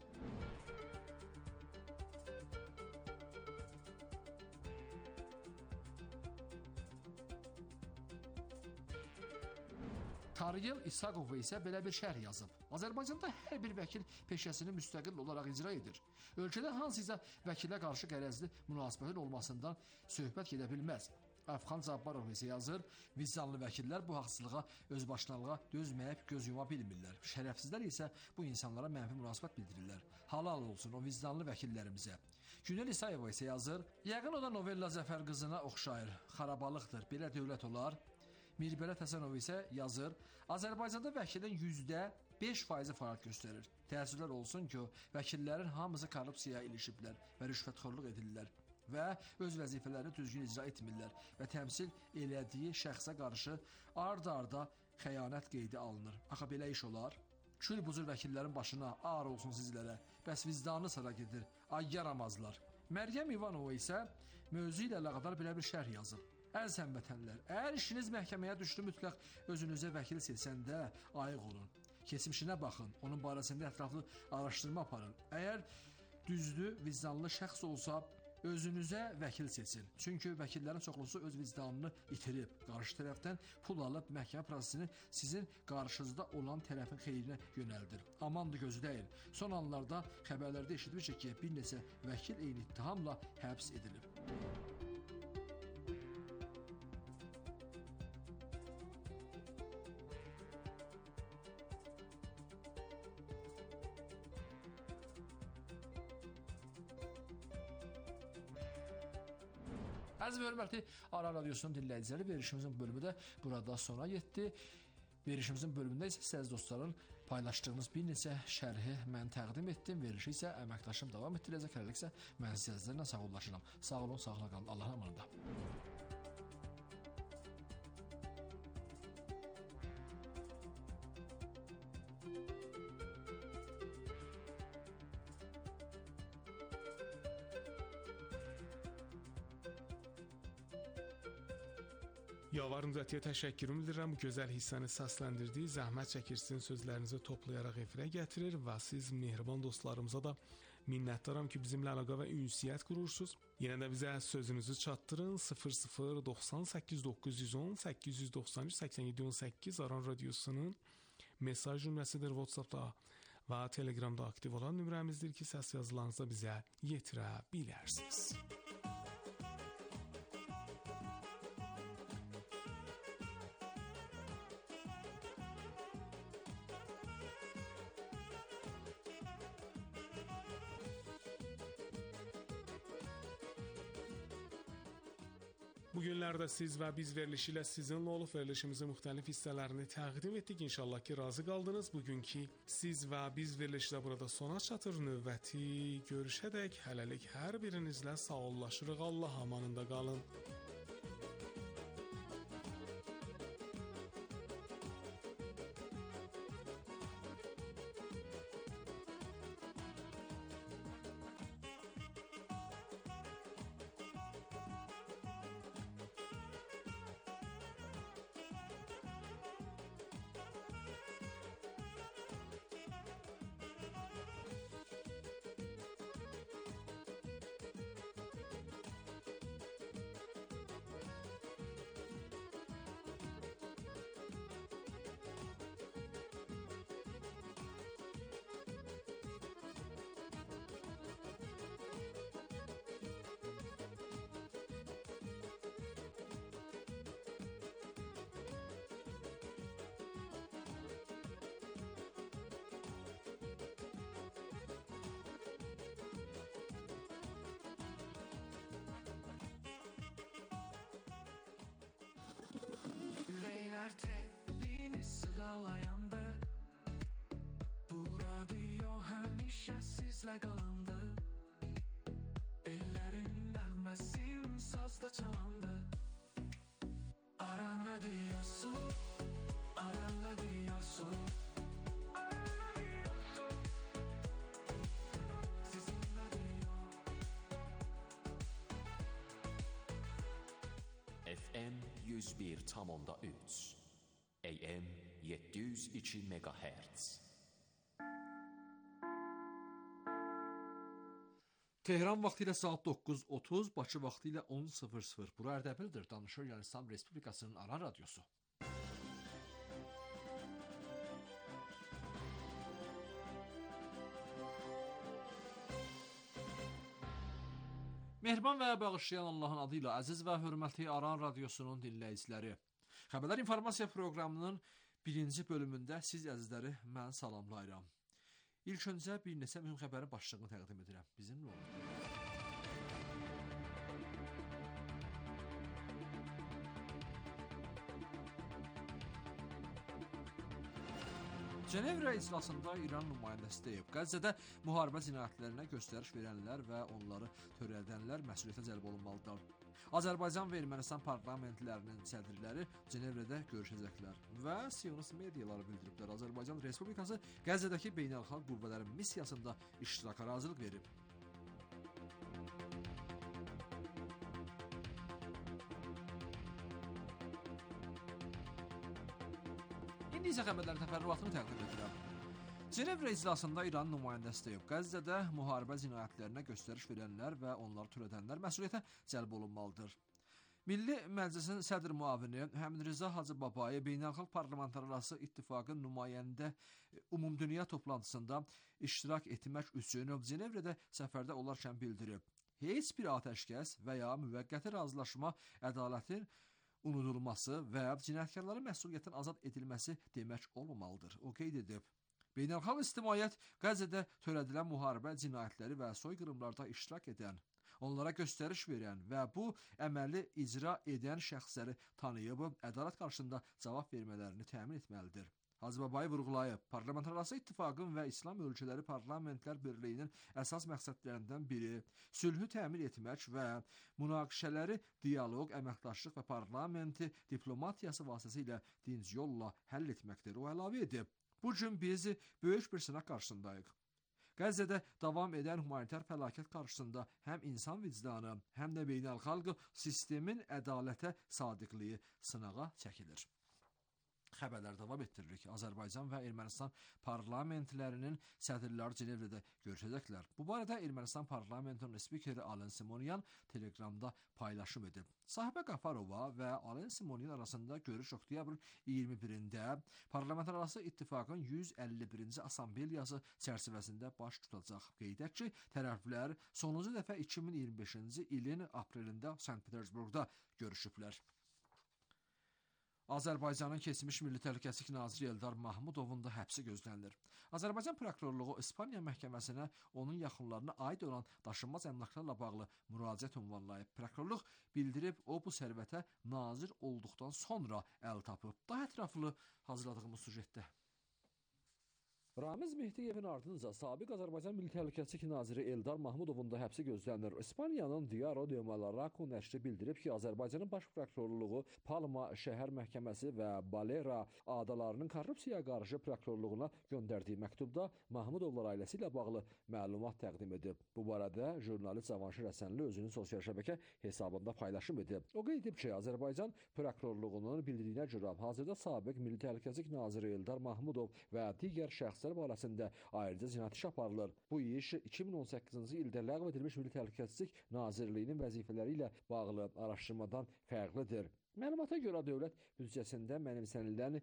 [SPEAKER 12] Tariyel İsaqov isə belə bir şərh yazıb. Azərbaycanda hər bir vəkil peşəsini müstəqil olaraq icra edir. Ölkədə hansısa vəkilə qarşı qərəzli münasibətin olmasından söhbət gedə bilməz. Əfxan Cabbarov isə yazır, vicdanlı vəkillər bu haqsızlığa, özbaşınalığa dözməyib göz yuma bilmirlər. Şərəfsizlər isə bu insanlara mənfi münasibət bildirirlər. Halal olsun o vicdanlı vəkillərimizə. Günel İsayeva isə yazır, yəqin o da Novella Zəfər qızına oxşayır. Xarabalıqdır, belə dövlət olar. Mirbələt Həsənov isə yazır, Azərbaycanda vəkilin %5% fəaliyyət göstərir. Təəssüflər olsun ki, vəkillərin hamısı korrupsiyaya ilişiblər və rüşvətxorluq edirlər və öz vəzifələrini düzgün icra etmirlər və təmsil elədiyi şəxsə qarşı ard-arda xəyanət qeydi alınır. Axı belə iş olar? Kül buzur vəkillərin başına, ağır olsun sizlərə, bəs vicdanlı sıra gedir, ay yaramazlar. Məryəm İvanova isə mövzu ilə əlaqədar belə bir şərh yazıb. Əziz həmvətənlər, əgər işiniz məhkəməyə düşdü, mütləq özünüzə vəkil seçəndə ayıq olun. Keçmişinə baxın, onun barəsində ətraflı araşdırma aparın. Əgər düzdür, vicdanlı şəxs olsa, özünüzə vəkil seçin. Çünki vəkillərin çoxlusu öz vicdanını itirib, qarşı tərəfdən pul alıb məhkəmə prosesini sizin qarşınızda olan tərəfin xeyrinə yönəldir. Amandır gözü deyil. Son anlarda xəbərlərdə eşitmişik ki, bir neçə vəkil eyni ittihamla həbs edilib. Əziz və hörmətli Aran Radiosunun dinləyiciləri, verilişimizin bölümü də burada sona yetdi. Verilişimizin bölümündə isə siz dostların paylaşdığınız bir neçə şərhi mən təqdim etdim. Verilişi isə əməkdaşım davam etdirəcək. Hələlik isə mən sizlərlə sağollaşıram. Sağ olun, sağlıqla qalın. Allahın amanında.
[SPEAKER 10] Yavar Müzətiyə təşəkkürümü bildirirəm. Bu gözəl hissəni səsləndirdiyi, zəhmət çəkir, sizin sözlərinizi toplayaraq efirə gətirir və siz mehriban dostlarımıza da minnətdaram ki, bizimlə əlaqə və ünsiyyət qurursunuz. Yenə də bizə sözünüzü çatdırın. 0098 910 893 87 18 Aran Radiosunun mesaj nömrəsidir. WhatsAppda və Telegramda aktiv olan nömrəmizdir ki, səs yazılarınızı bizə yetirə bilərsiniz. Bu günlərdə siz və biz verilişi ilə sizinlə olub, verilişimizin müxtəlif hissələrini təqdim etdik. İnşallah ki, razı qaldınız. Bugünkü siz və biz verilişdə burada sona çatır. Növbəti görüşədək hələlik hər birinizlə sağollaşırıq. Allah amanında qalın.
[SPEAKER 11] Yüreğler telini sıralayanda bu radyo həmişə sizlə qalındı. Ellərin nəğməsin sazda çalandı. Aran radiosu, Aran radiosu, Aran radiosu, sizin radyo.
[SPEAKER 3] FM 101,3 AM 702 MHz.
[SPEAKER 12] Tehran vaxtı ilə saat 9:30, Bakı vaxtı ilə 10:00. Bura Ərdəbildir, danışır Yunanıstan Respublikasının Aran Radiosu. Mehriban və bağışlayan Allahın adı ilə əziz və hörmətli Aran Radiosunun dinləyiciləri. Xəbərlər informasiya proqramının birinci bölümündə siz əzizləri mən salamlayıram. İlk öncə bir neçə mühüm xəbərin başlığını təqdim edirəm. Bizimlə olun. Cenevra iclasında İran nümayəndəsi deyib, Qəzzədə müharibə cinayətlərinə göstəriş verənlər və onları törədənlər məsuliyyətə cəlb olunmalıdır. Azərbaycan və Ermənistan parlamentlərinin sədrləri Cenevrədə görüşəcəklər və Siyonist mediaları bildiriblər. Azərbaycan Respublikası Qəzzədəki beynəlxalq qüvvələrin missiyasında iştiraka razılıq verib. İndi isə xəbərlərin təfərrüatını təqdim edirəm. Cenevra iclasında İran nümayəndəsi deyib, Qəzzədə müharibə cinayətlərinə göstəriş verənlər və onları törədənlər məsuliyyətə cəlb olunmalıdır. Milli Məclisin sədr müavini Həmin Rza Hacı Babayev Beynəlxalq Parlamentararası İttifaqın nümayəndə umumdünya toplantısında iştirak etmək üçün Cenevrədə səfərdə olarkən bildirib. Heç bir atəşkəs və ya müvəqqəti razılaşma ədalətin unudulması və cinayətkarların məsuliyyətdən azad edilməsi demək olmamalıdır. O qeyd edib. Beynəlxalq ictimaiyyət Qəzzədə törədilən müharibə cinayətləri və soyqırımlarda iştirak edən, onlara göstəriş verən və bu əməli icra edən şəxsləri tanıyıb, ədalət qarşısında cavab vermələrini təmin etməlidir. Hacı Babayev vurğulayıb, Parlamentlərarası İttifaqın və İslam Ölkələri Parlamentlər Birliyinin əsas məqsədlərindən biri sülhü təmin etmək və münaqişələri dialoq, əməkdaşlıq və parlamenti diplomatiyası vasitəsilə dinc yolla həll etməkdir. O əlavə edib, bu gün biz böyük bir sınaq qarşısındayıq. Qəzzədə davam edən humanitar fəlakət qarşısında həm insan vicdanı, həm də beynəlxalq sistemin ədalətə sadiqliyi sınağa çəkilir. Xəbərlər davam etdiririk. Azərbaycan və Ermənistan parlamentlərinin sədrləri Cenevrədə görüşəcəklər. Bu barədə Ermənistan parlamentinin spikeri Alen Simonyan Telegramda paylaşım edib. Sahibə Qafarova və Alen Simonyan arasında görüş oktyabrın 21-də Parlamentlərarası İttifaqın 151-ci Assambleyası çərçivəsində baş tutacaq. Qeyd edək ki, tərəflər sonuncu dəfə 2025-ci ilin aprelində Sankt-Peterburqda görüşüblər. Azərbaycanın keçmiş Milli Təhlükəsizlik naziri Eldar Mahmudovun da həbsi gözlənilir. Azərbaycan prokurorluğu İspaniya məhkəməsinə onun yaxınlarına aid olan daşınmaz əmlaklarla bağlı müraciət ünvanlayıb. Prokurorluq bildirib, o bu sərvətə nazir olduqdan sonra əl tapıb. Daha ətraflı hazırladığımız sujetdə. Ramiz Mehdiyevin ardınca sabiq Azərbaycan Milli Təhlükəsizlik naziri Eldar Mahmudovun da həbsi gözlənilir. İspaniyanın Diario de Malarako nəşri bildirib ki, Azərbaycanın baş prokurorluğu Palma şəhər məhkəməsi və Balera adalarının korrupsiyaya qarşı prokurorluğuna göndərdiyi məktubda Mahmudovlar ailəsi ilə bağlı məlumat təqdim edib. Bu barədə jurnalist Cavanşir Həsənli özünün sosial şəbəkə hesabında paylaşım edib. O qeyd edib ki, Azərbaycan prokurorluğunun bildirdiyinə görə hazırda sabiq Milli Təhlükəsizlik naziri Eldar Mahmudov və digər şəxslər barəsində ayrıca cinayət işi aparılır. Bu iş 2018-ci ildə ləğv edilmiş Milli Təhlükəsizlik Nazirliyinin vəzifələri ilə bağlı araşdırmadan fərqlidir. Məlumata görə dövlət büdcəsində mənimsənilən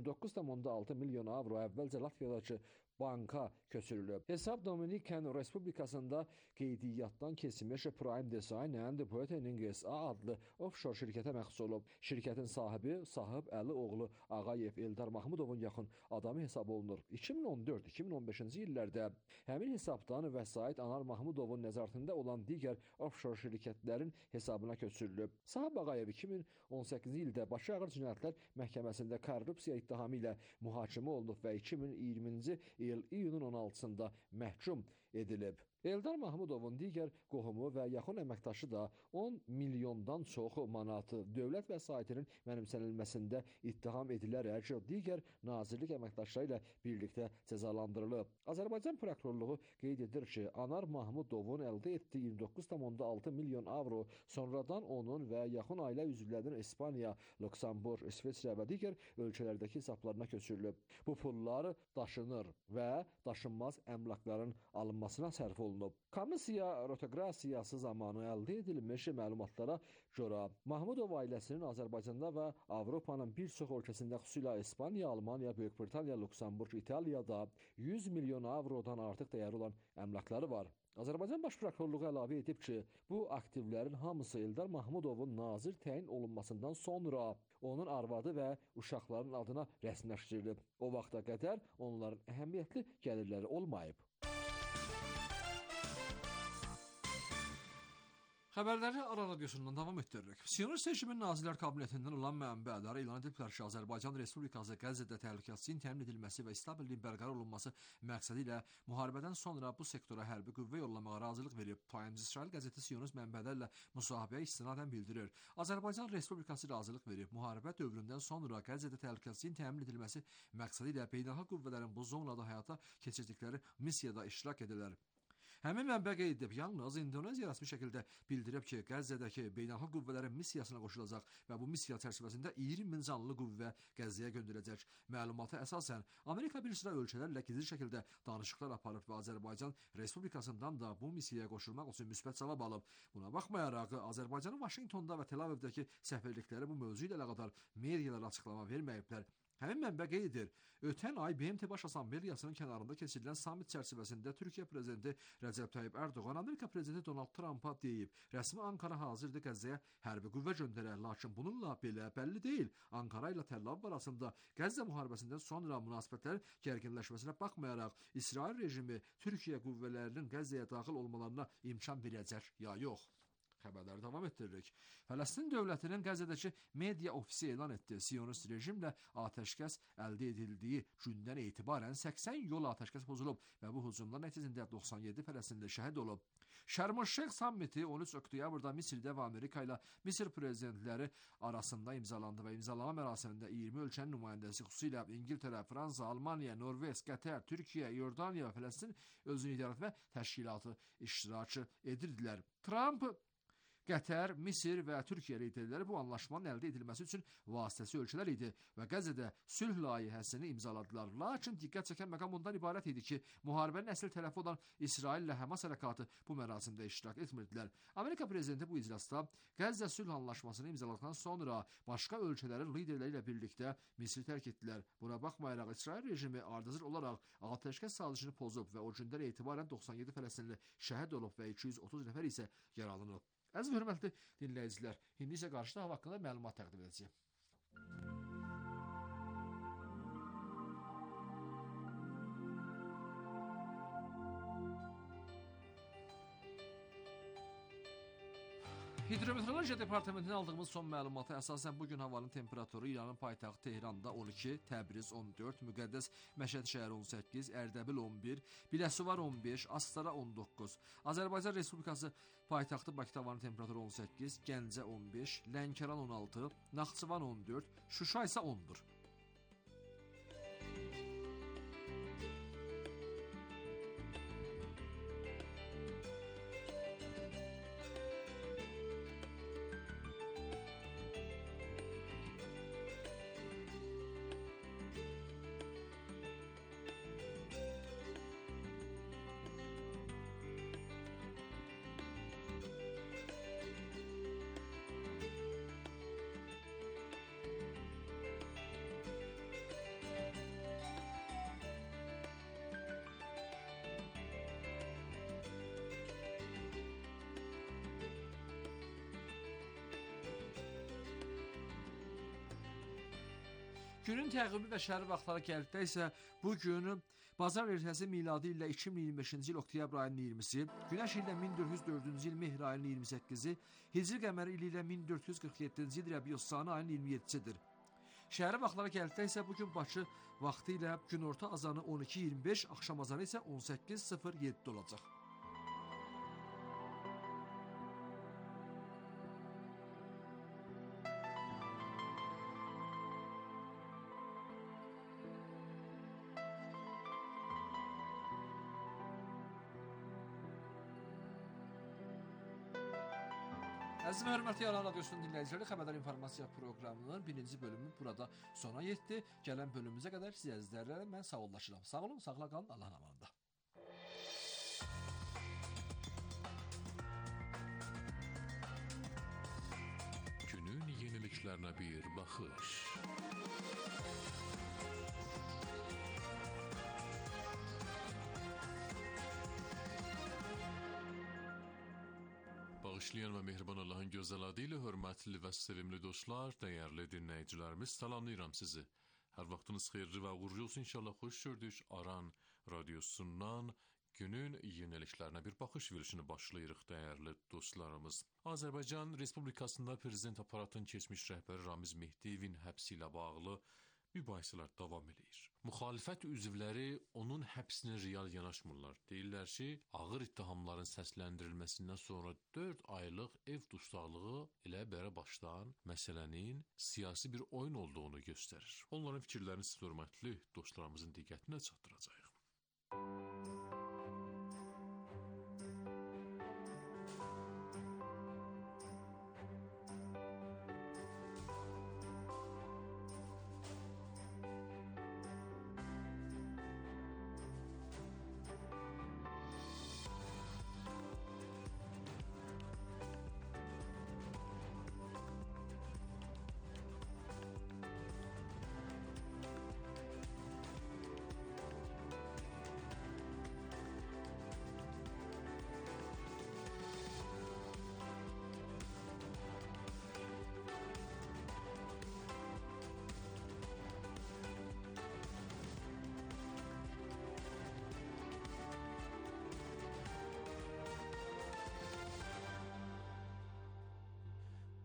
[SPEAKER 12] 29,6 milyon avro əvvəlcə Latviyadakı banka köçürülüb. Hesab Dominikan Respublikasında qeydiyyatdan keçmiş Prime Design and Poetening SA adlı offshore şirkətə məxsus olub. Şirkətin sahibi Sahib Əli oğlu Ağayev Eldar Mahmudovun yaxın adamı hesab olunur. 2014-2015-ci illərdə həmin hesabdan vəsait Anar Mahmudovun nəzarətində olan digər offshore şirkətlərin hesabına köçürülüb. Sahib Ağayev 2018-ci ildə Bakı Ağır Cinayətlər Məhkəməsində korrupsiya ittihamı ilə mühakimə olunub və 2020-ci il iyunun 16-sında məhkum edilib. Eldar Mahmudovun digər qohumu və yaxın əməkdaşı da 10 milyondan çox manatı dövlət vəsaitinin mənimsənilməsində ittiham edilərək digər nazirlik əməkdaşları ilə birlikdə cəzalandırılıb. Azərbaycan prokurorluğu qeyd edir ki, Anar Mahmudovun əldə etdiyi 29,6 milyon avro sonradan onun və yaxın ailə üzvlərinin İspaniya, Lüksemburq, İsveçrə və digər ölkələrdəki hesablarına köçürülüb. Bu pullar daşınır və daşınmaz əmlakların alınmasına sərf olunur. Komissiya rotoqrafiyası zamanı əldə edilmiş məlumatlara görə Mahmudov ailəsinin Azərbaycanda və Avropanın bir çox ölkəsində, xüsusilə İspaniya, Almaniya, Böyük Britaniya, Lüksemburq, İtaliyada 100 milyon avrodan artıq dəyəri olan əmlakları var. Azərbaycan Baş Prokurorluğu əlavə edib ki, bu aktivlərin hamısı Eldar Mahmudovun nazir təyin olunmasından sonra onun arvadı və uşaqlarının adına rəsmiləşdirilib. O vaxta qədər onların əhəmiyyətli gəlirləri olmayıb. Xəbərləri Aran Radiosundan davam etdiririk. Siyonist rejimin Nazirlər Kabinetindən olan mənbələr elan ediblər ki, Azərbaycan Respublikası Qəzzədə təhlükəsizliyin təmin edilməsi və stabilliyin bərqərar olunması məqsədi ilə müharibədən sonra bu sektora hərbi qüvvə yollamağa razılıq verib. Times İsrail qəzeti siyonist mənbələrlə müsahibəyə istinadən bildirir. Azərbaycan Respublikası razılıq verib. Müharibə dövründən sonra Qəzzədə təhlükəsizliyin təmin edilməsi məqsədi ilə beynəlxalq qüvvələrin bu zonada həyata keçirdikləri missiyada iştirak edirlər. Həmin mənbə qeyd edib, yalnız İndoneziya rəsmi şəkildə bildirib ki, Qəzzədəki beynəlxalq qüvvələrin missiyasına qoşulacaq və bu missiya çərçivəsində 20 min canlı qüvvə Qəzzəyə göndərəcək. Məlumata əsasən Amerika bir sıra ölkələrlə gizli şəkildə danışıqlar aparıb və Azərbaycan Respublikasından da bu missiyaya qoşulmaq üçün müsbət cavab alıb. Buna baxmayaraq, Azərbaycanın Vaşinqtonda və Tel Avivdəki səfirlikləri bu mövzu ilə əlaqədar medialara açıqlama verməyiblər. Həmin mənbə qeyd edir, ötən ay BMT Baş Assambleyasının kənarında keçirilən sammit çərçivəsində Türkiyə prezidenti Rəcəb Tayyip Erdoğan Amerika prezidenti Donald Trumpa deyib, rəsmi Ankara hazırdır Qəzzəyə hərbi qüvvə göndərər, lakin bununla belə bəlli deyil. Ankara ilə Təl-Əviv arasında Qəzzə müharibəsindən sonra münasibətlərin gərginləşməsinə baxmayaraq, İsrail rejimi Türkiyə qüvvələrinin Qəzzəyə daxil olmalarına imkan verəcək ya yox. Xəbərləri davam etdiririk. Fələstin dövlətinin Qəzzədəki media ofisi elan etdi. Siyonist rejimlə atəşkəs əldə edildiyi gündən etibarən 80 yol atəşkəs pozulub və bu hücumlar nəticəsində 97 Fələstinli şəhid olub. Şərm-el-Şeyx sammiti 13 oktyabrda Misirdə və Amerika ilə Misir prezidentləri arasında imzalandı və imzalama mərasimində 20 ölkənin nümayəndəsi xüsusilə İngiltərə, Fransa, Almaniya, Norveç, Qətər, Türkiyə, Yordaniya və Fələstin özünü idarə etmə təşkilatı iştirak edirdilər. Trump Qətər, Misir və Türkiyə liderləri bu anlaşmanın əldə edilməsi üçün vasitəçi ölkələr idi və Qəzzədə sülh layihəsini imzaladılar. Lakin diqqət çəkən məqam ondan ibarət idi ki, müharibənin əsl tərəfi olan İsrail ilə Həmas hərəkatı bu mərasimdə iştirak etmirdilər. Amerika prezidenti bu iclasda Qəzzə sülh anlaşmasını imzaladıktan sonra başqa ölkələrin liderləri ilə birlikdə Misri tərk etdilər. Buna baxmayaraq İsrail rejimi ardıcıl olaraq atəşkəs sazişini pozub və o gündən etibarən 97 Fələstinli şəhid olub və 230 nəfər isə yaralanıb. Əziz və hörmətli dinləyicilər, indi isə qarşıda hava haqqında məlumat təqdim edəcəyəm. Hidrometeorologiya departamentindən aldığımız son məlumata əsasən bugün havanın temperaturu İranın paytaxtı Tehranda 12, Təbriz 14, Müqəddəs Məşəd şəhəri 18, Ərdəbil 11, Biləsuvar 15, Astara 19, Azərbaycan Respublikası paytaxtı Bakıda havanın temperaturu 18, Gəncə 15, Lənkəran 16, Naxçıvan 14, Şuşa isə 10-dur. Günün təqvimi və şəhər vaxtları gəldikdə isə bu gün bazar ertəsi miladi illə 2025-ci il oktyabr ayının 20-si, günəş illə 1404-cü il mehr ayının 28-i, hicri qəməri ilə 1447-ci il Rəbiüs-Sani ayının 27-sidir. Şəhər vaxtları gəldikdə isə bu gün Bakı vaxtı ilə günorta azanı 12:25, axşam azanı isə 18:07 olacaq. Əziz və hörmətli Alan Radiosunun dinləyiciləri, Xəbərdar İnformasiya proqramının birinci bölümü burada sona yetdi. Gələn bölümümüzə qədər siz əzizlərlə mən sağollaşıram. Sağ olun, sağla qalın, Allahın amanında.
[SPEAKER 7] Günün yeniliklərinə bir baxış. Bağışlayan və mehriban Allahın gözəl adı ilə hörmətli və sevimli dostlar, dəyərli dinləyicilərimiz, salamlayıram sizi. Hər vaxtınız xeyirli və uğurlu olsun, inşallah xoş gördük. Aran radiosundan günün yeniliklərinə bir baxış verilişini başlayırıq, dəyərli dostlarımız. Azərbaycan Respublikasında prezident aparatının keçmiş rəhbəri Ramiz Mehdiyevin həbsi ilə bağlı mübahisələr davam edir. Müxalifət üzvləri onun həbsinə real yanaşmırlar. Deyirlər ki, ağır ittihamların səsləndirilməsindən sonra 4 aylıq ev dustaqlığı elə bərə başdan məsələnin siyasi bir oyun olduğunu göstərir. Onların fikirlərini siz hörmətli dostlarımızın diqqətinə çatdıracağıq.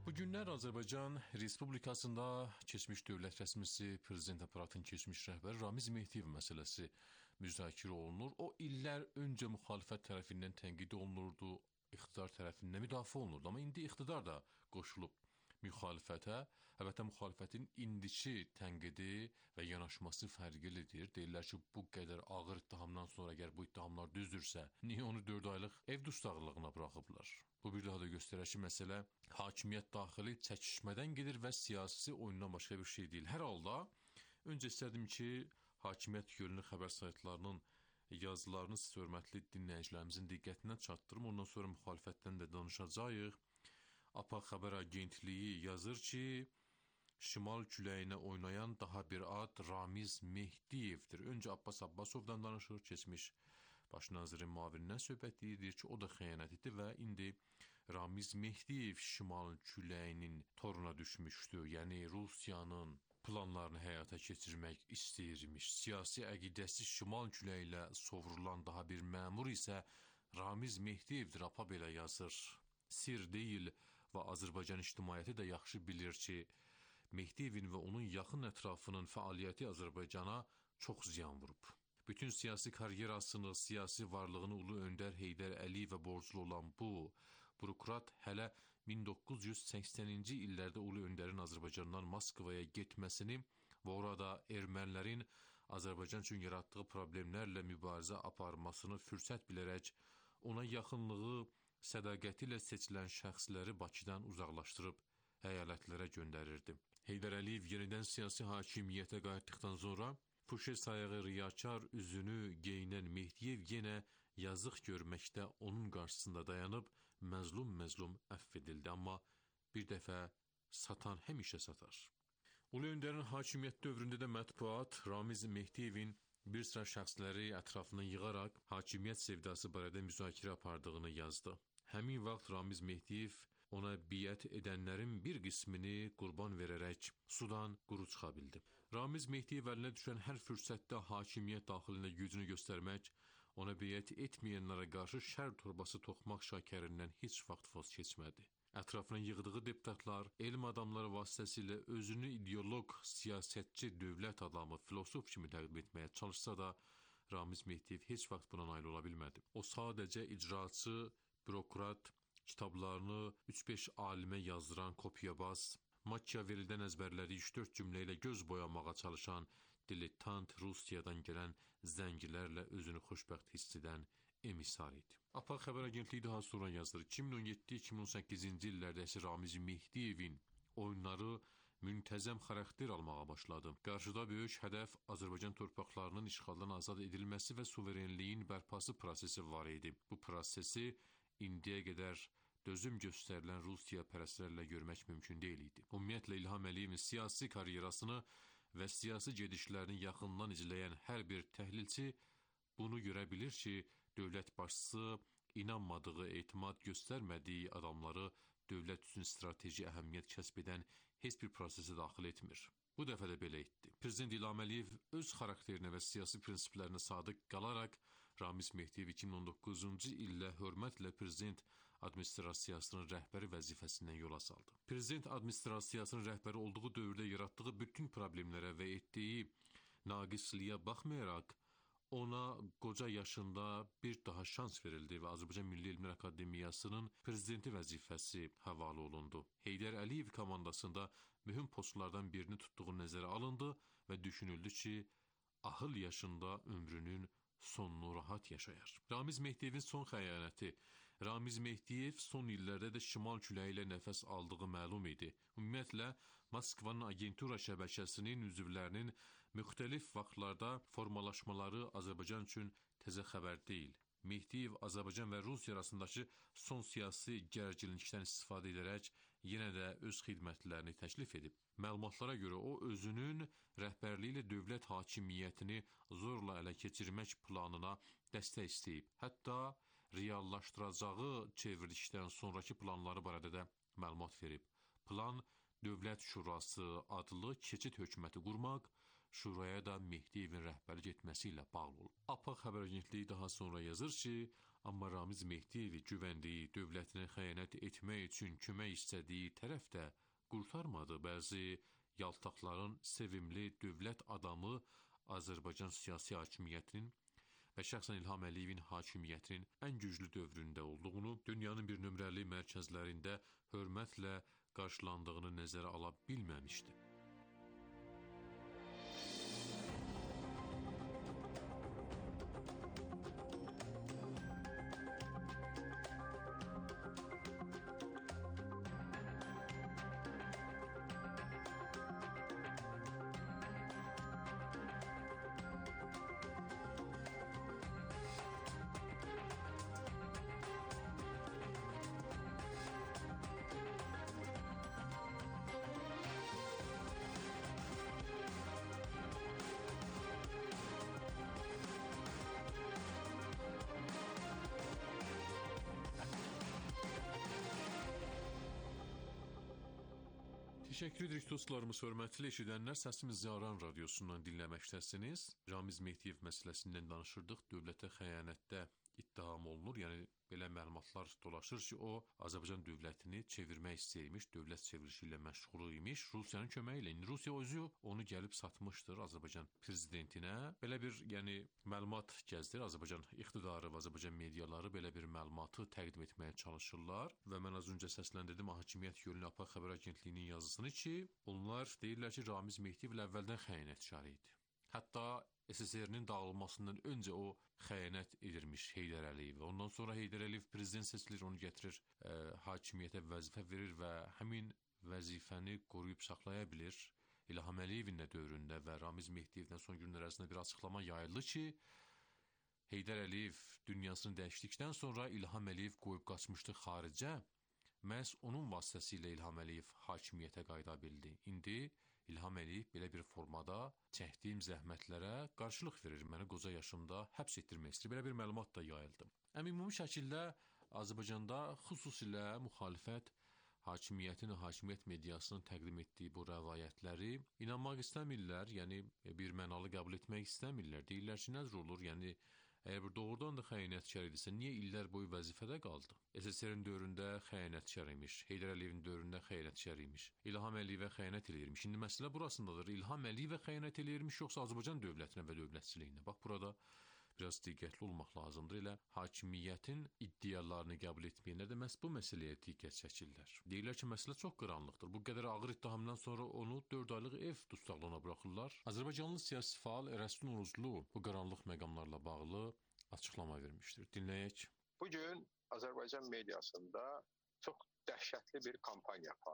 [SPEAKER 7] Bu günlər Azərbaycan Respublikasında keçmiş dövlət rəsmisi, prezident aparatının keçmiş rəhbəri Ramiz Mehdiyev məsələsi müzakirə olunur. O illər öncə müxalifət tərəfindən tənqid olunurdu, iqtidar tərəfindən müdafiə olunurdu. Amma indi iqtidar da qoşulub müxalifətə. Əlbəttə müxalifətin indiki tənqidi və yanaşması fərqlidir. Deyirlər ki, bu qədər ağır ittihamdan sonra əgər bu ittihamlar düzdürsə, niyə onu 4 aylıq ev dustaqlığına buraxıblar? Bu bir daha da göstərir ki, məsələ hakimiyyət daxili çəkişmədən gedir və siyasi oyundan başqa bir şey deyil. Hər halda öncə istərdim ki, hakimiyyət yönlü xəbər saytlarının yazılarını siz hörmətli dinləyicilərimizin diqqətinə çatdırım. Ondan sonra müxalifətdən də danışacağıq. APA xəbər agentliyi yazır ki, şimal küləyinə oynayan daha bir ad Ramiz Mehdiyevdir. Öncə Abbas Abbasovdan danışır, keçmiş baş nazirin müavinindən söhbət edir ki, o da xəyanət etdi və indi Ramiz Mehdiyev şimal küləyinin toruna düşmüşdü. Yəni Rusiyanın planlarını həyata keçirmək istəyirmiş. Siyasi əqidəsi şimal küləyi ilə sovrulan daha bir məmur isə Ramiz Mehdiyevdir. APA belə yazır. Sir deyil və Azərbaycan ictimaiyyəti də yaxşı bilir ki, Mehdiyevin və onun yaxın ətrafının fəaliyyəti Azərbaycana çox ziyan vurub. Bütün siyasi karyerasını, siyasi varlığını Ulu Öndər Heydər Əliyevə borclu olan bu bürokrat hələ 1980-ci illərdə Ulu Öndərin Azərbaycandan Moskvaya getməsini və orada ermənilərin Azərbaycan üçün yaratdığı problemlərlə mübarizə aparmasını fürsət bilərək ona yaxınlığı, sədaqəti ilə seçilən şəxsləri Bakıdan uzaqlaşdırıb əyalətlərə göndərirdi. Heydər Əliyev yenidən siyasi hakimiyyətə qayıtdıqdan sonra fuşe sayağı riyakar üzünü geyinən Mehdiyev yenə yazıq görməkdə onun qarşısında dayanıb məzlum əfv edildi. Amma bir dəfə satan həmişə satar. Ulu Öndərin hakimiyyət dövründə də mətbuat Ramiz Mehdiyevin bir sıra şəxsləri ətrafına yığaraq hakimiyyət sevdası barədə müzakirə apardığını yazdı. Həmin vaxt Ramiz Mehdiyev ona biət edənlərin bir qismini qurban verərək sudan quru çıxa bildi. Ramiz Mehdiyev əlinə düşən hər fürsətdə hakimiyyət daxilində gücünü göstərmək, ona biət etməyənlərə qarşı şər torbası toxmaq şəkərindən heç vaxt vaz keçmədi. Ətrafına yığdığı deputatlar, elm adamları vasitəsilə özünü ideoloq, siyasətçi, dövlət adamı, filosof kimi təqdim etməyə çalışsa da, Ramiz Mehdiyev heç vaxt buna nail ola bilmədi. O sadəcə icraçı, bürokrat, kitablarını 3-5 alimə yazdıran kopyabaz, Machiavelli'dən əzbərlədiyi 3-4 cümlə ilə göz boyamağa çalışan, dilettant Rusiyadan gələn zəngilərlə özünü xoşbəxt hiss edən emissar idi. APA xəbər agentliyi daha sonra yazdır. 2017-2018-ci illərdə isə Ramiz Mehdiyevin oyunları müntəzəm xarakter almağa başladı. Qarşıda böyük hədəf Azərbaycan torpaqlarının işğaldan azad edilməsi və suverenliyin bərpası prosesi var idi. Bu prosesi indiyə qədər dözüm göstərilən Rusiya pərəstlərlə görmək mümkün deyil idi. Ümumiyyətlə İlham Əliyevin siyasi karyerasını və siyasi gedişlərini yaxından izləyən hər bir təhlilçi bunu görə bilir ki, dövlət başçısı inanmadığı, etimad göstərmədiyi adamları dövlət üçün strateji əhəmiyyət kəsb edən heç bir prosesə daxil etmir. Bu dəfə də belə etdi. Prezident İlham Əliyev öz xarakterinə və siyasi prinsiplərinə sadiq qalaraq Ramiz Mehdiyev 2019-cu ildə hörmətlə prezident administrasiyasının rəhbəri vəzifəsindən yola saldı. Prezident administrasiyasının rəhbəri olduğu dövrdə yaratdığı bütün problemlərə və etdiyi naqisliyə baxmayaraq, ona qoca yaşında bir daha şans verildi və Azərbaycan Milli Elmlər Akademiyasının prezidenti vəzifəsi həvalə olundu. Heydər Əliyev komandasında mühüm postlardan birini tutduğu nəzərə alındı və düşünüldü ki, ahıl yaşında ömrünün sonunu rahat yaşayar. Ramiz Mehdiyevin son xəyanəti. Ramiz Mehdiyev son illərdə də şimal küləyi ilə nəfəs aldığı məlum idi. Ümumiyyətlə, Moskvanın agentura şəbəkəsinin üzvlərinin müxtəlif vaxtlarda formalaşmaları Azərbaycan üçün təzə xəbər deyil. Mehdiyev Azərbaycan və Rusiya arasındakı son siyasi gərginlikdən istifadə edərək yenə də öz xidmətlərini təklif edib. Məlumatlara görə o özünün rəhbərliyi ilə dövlət hakimiyyətini zorla ələ keçirmək planına dəstək istəyib. Hətta reallaşdıracağı çevrilişdən sonraki planları barədə də məlumat verib. Plan Dövlət Şurası adlı keçid hökuməti qurmaq, şuraya da Mehdiyevin rəhbərlik etməsi ilə bağlı olub. APA xəbər agentliyi daha sonra yazır ki, amma Ramiz Mehdiyevi güvəndiyi, dövlətinə xəyanət etmək üçün kömək istədiyi tərəf də qurtarmadı. Bəzi yaltaqların sevimli dövlət adamı Azərbaycan siyasi hakimiyyətinin və şəxsən İlham Əliyevin hakimiyyətinin ən güclü dövründə olduğunu, dünyanın bir nömrəli mərkəzlərində hörmətlə qarşılandığını nəzərə ala bilməmişdi. Təşəkkür edirik dostlarımız, hörmətli eşidənlər. Səsimiz Aran radiosundan dinləməkdəsiniz. Ramiz Mehdiyev məsələsindən danışırdıq. Dövlətə xəyanətdə ittiham olunur. Yəni belə məlumatlar dolaşır ki, o Azərbaycan dövlətini çevirmək istəyirmiş, dövlət çevrilişi ilə məşğul imiş Rusiyanın köməyi ilə. Rusiya özü onu gəlib satmışdır Azərbaycan prezidentinə. Belə bir, yəni məlumat gəzdir. Azərbaycan iqtidarı və Azərbaycan mediaları belə bir məlumatı təqdim etməyə çalışırlar və mən az öncə səsləndirdim Hakimiyyət Yolunu APA xəbər agentliyinin yazısını ki, onlar deyirlər ki, Ramiz Mehdiyev əvvəldən xəyanətkarı idi. Hətta SSR-nin dağılmasından öncə o xəyanət edirmiş Heydər Əliyevə. Ondan sonra Heydər Əliyev prezident seçilir, onu gətirir, hakimiyyətə vəzifə verir və həmin vəzifəni qoruyub saxlaya bilir. İlham Əliyevin də dövründə və Ramiz Mehdiyevdən son günlər ərzində bir açıqlama yayıldı ki, Heydər Əliyev dünyasını dəyişdikdən sonra İlham Əliyev qoyub qaçmışdı xaricə, məhz onun vasitəsilə İlham Əliyev hakimiyyətə qayıda bildi. İndi İlham Əliyev belə bir formada çəkdiyim zəhmətlərə qarşılıq verir. Məni qoca yaşımda həbs etdirmək istəyir. Belə bir məlumat da yayıldı. Ümumi şəkildə Azərbaycanda xüsusilə müxalifət hakimiyyətin, hakimiyyət mediasının təqdim etdiyi bu rəvayətləri inanmaq istəmirlər, yəni bir mənalı qəbul etmək istəmirlər. Deyirlər ki, nədir olur? Yəni əgər bir doğrudan da xəyanətkar idisə, niyə illər boyu vəzifədə qaldı? SSR-in dövründə xəyanətkar imiş, Heydər Əliyevin dövründə xəyanətkar imiş, İlham Əliyevə xəyanət eləyirmiş. İndi məsələ burasındadır. İlham Əliyevə xəyanət eləyirmiş, yoxsa Azərbaycan dövlətinə və dövlətçiliyinə? Bax, burada biraz diqqətli olmaq lazımdır. Elə hakimiyyətin iddialarını qəbul etməyənlər də məhz bu məsələyə diqqət çəkirlər. Deyirlər ki, məsələ çox qaranlıqdır. Bu qədər ağır ittihamdan sonra onu 4 aylıq ev dustaqlığına buraxırlar. Azərbaycanlı siyasi faal Ərəstun Uruzlu bu qaranlıq məqamlarla bağlı açıqlama vermişdir. Dinləyək.
[SPEAKER 16] Bugün Azərbaycan mediasında çox dəhşətli bir kampaniya aparılır.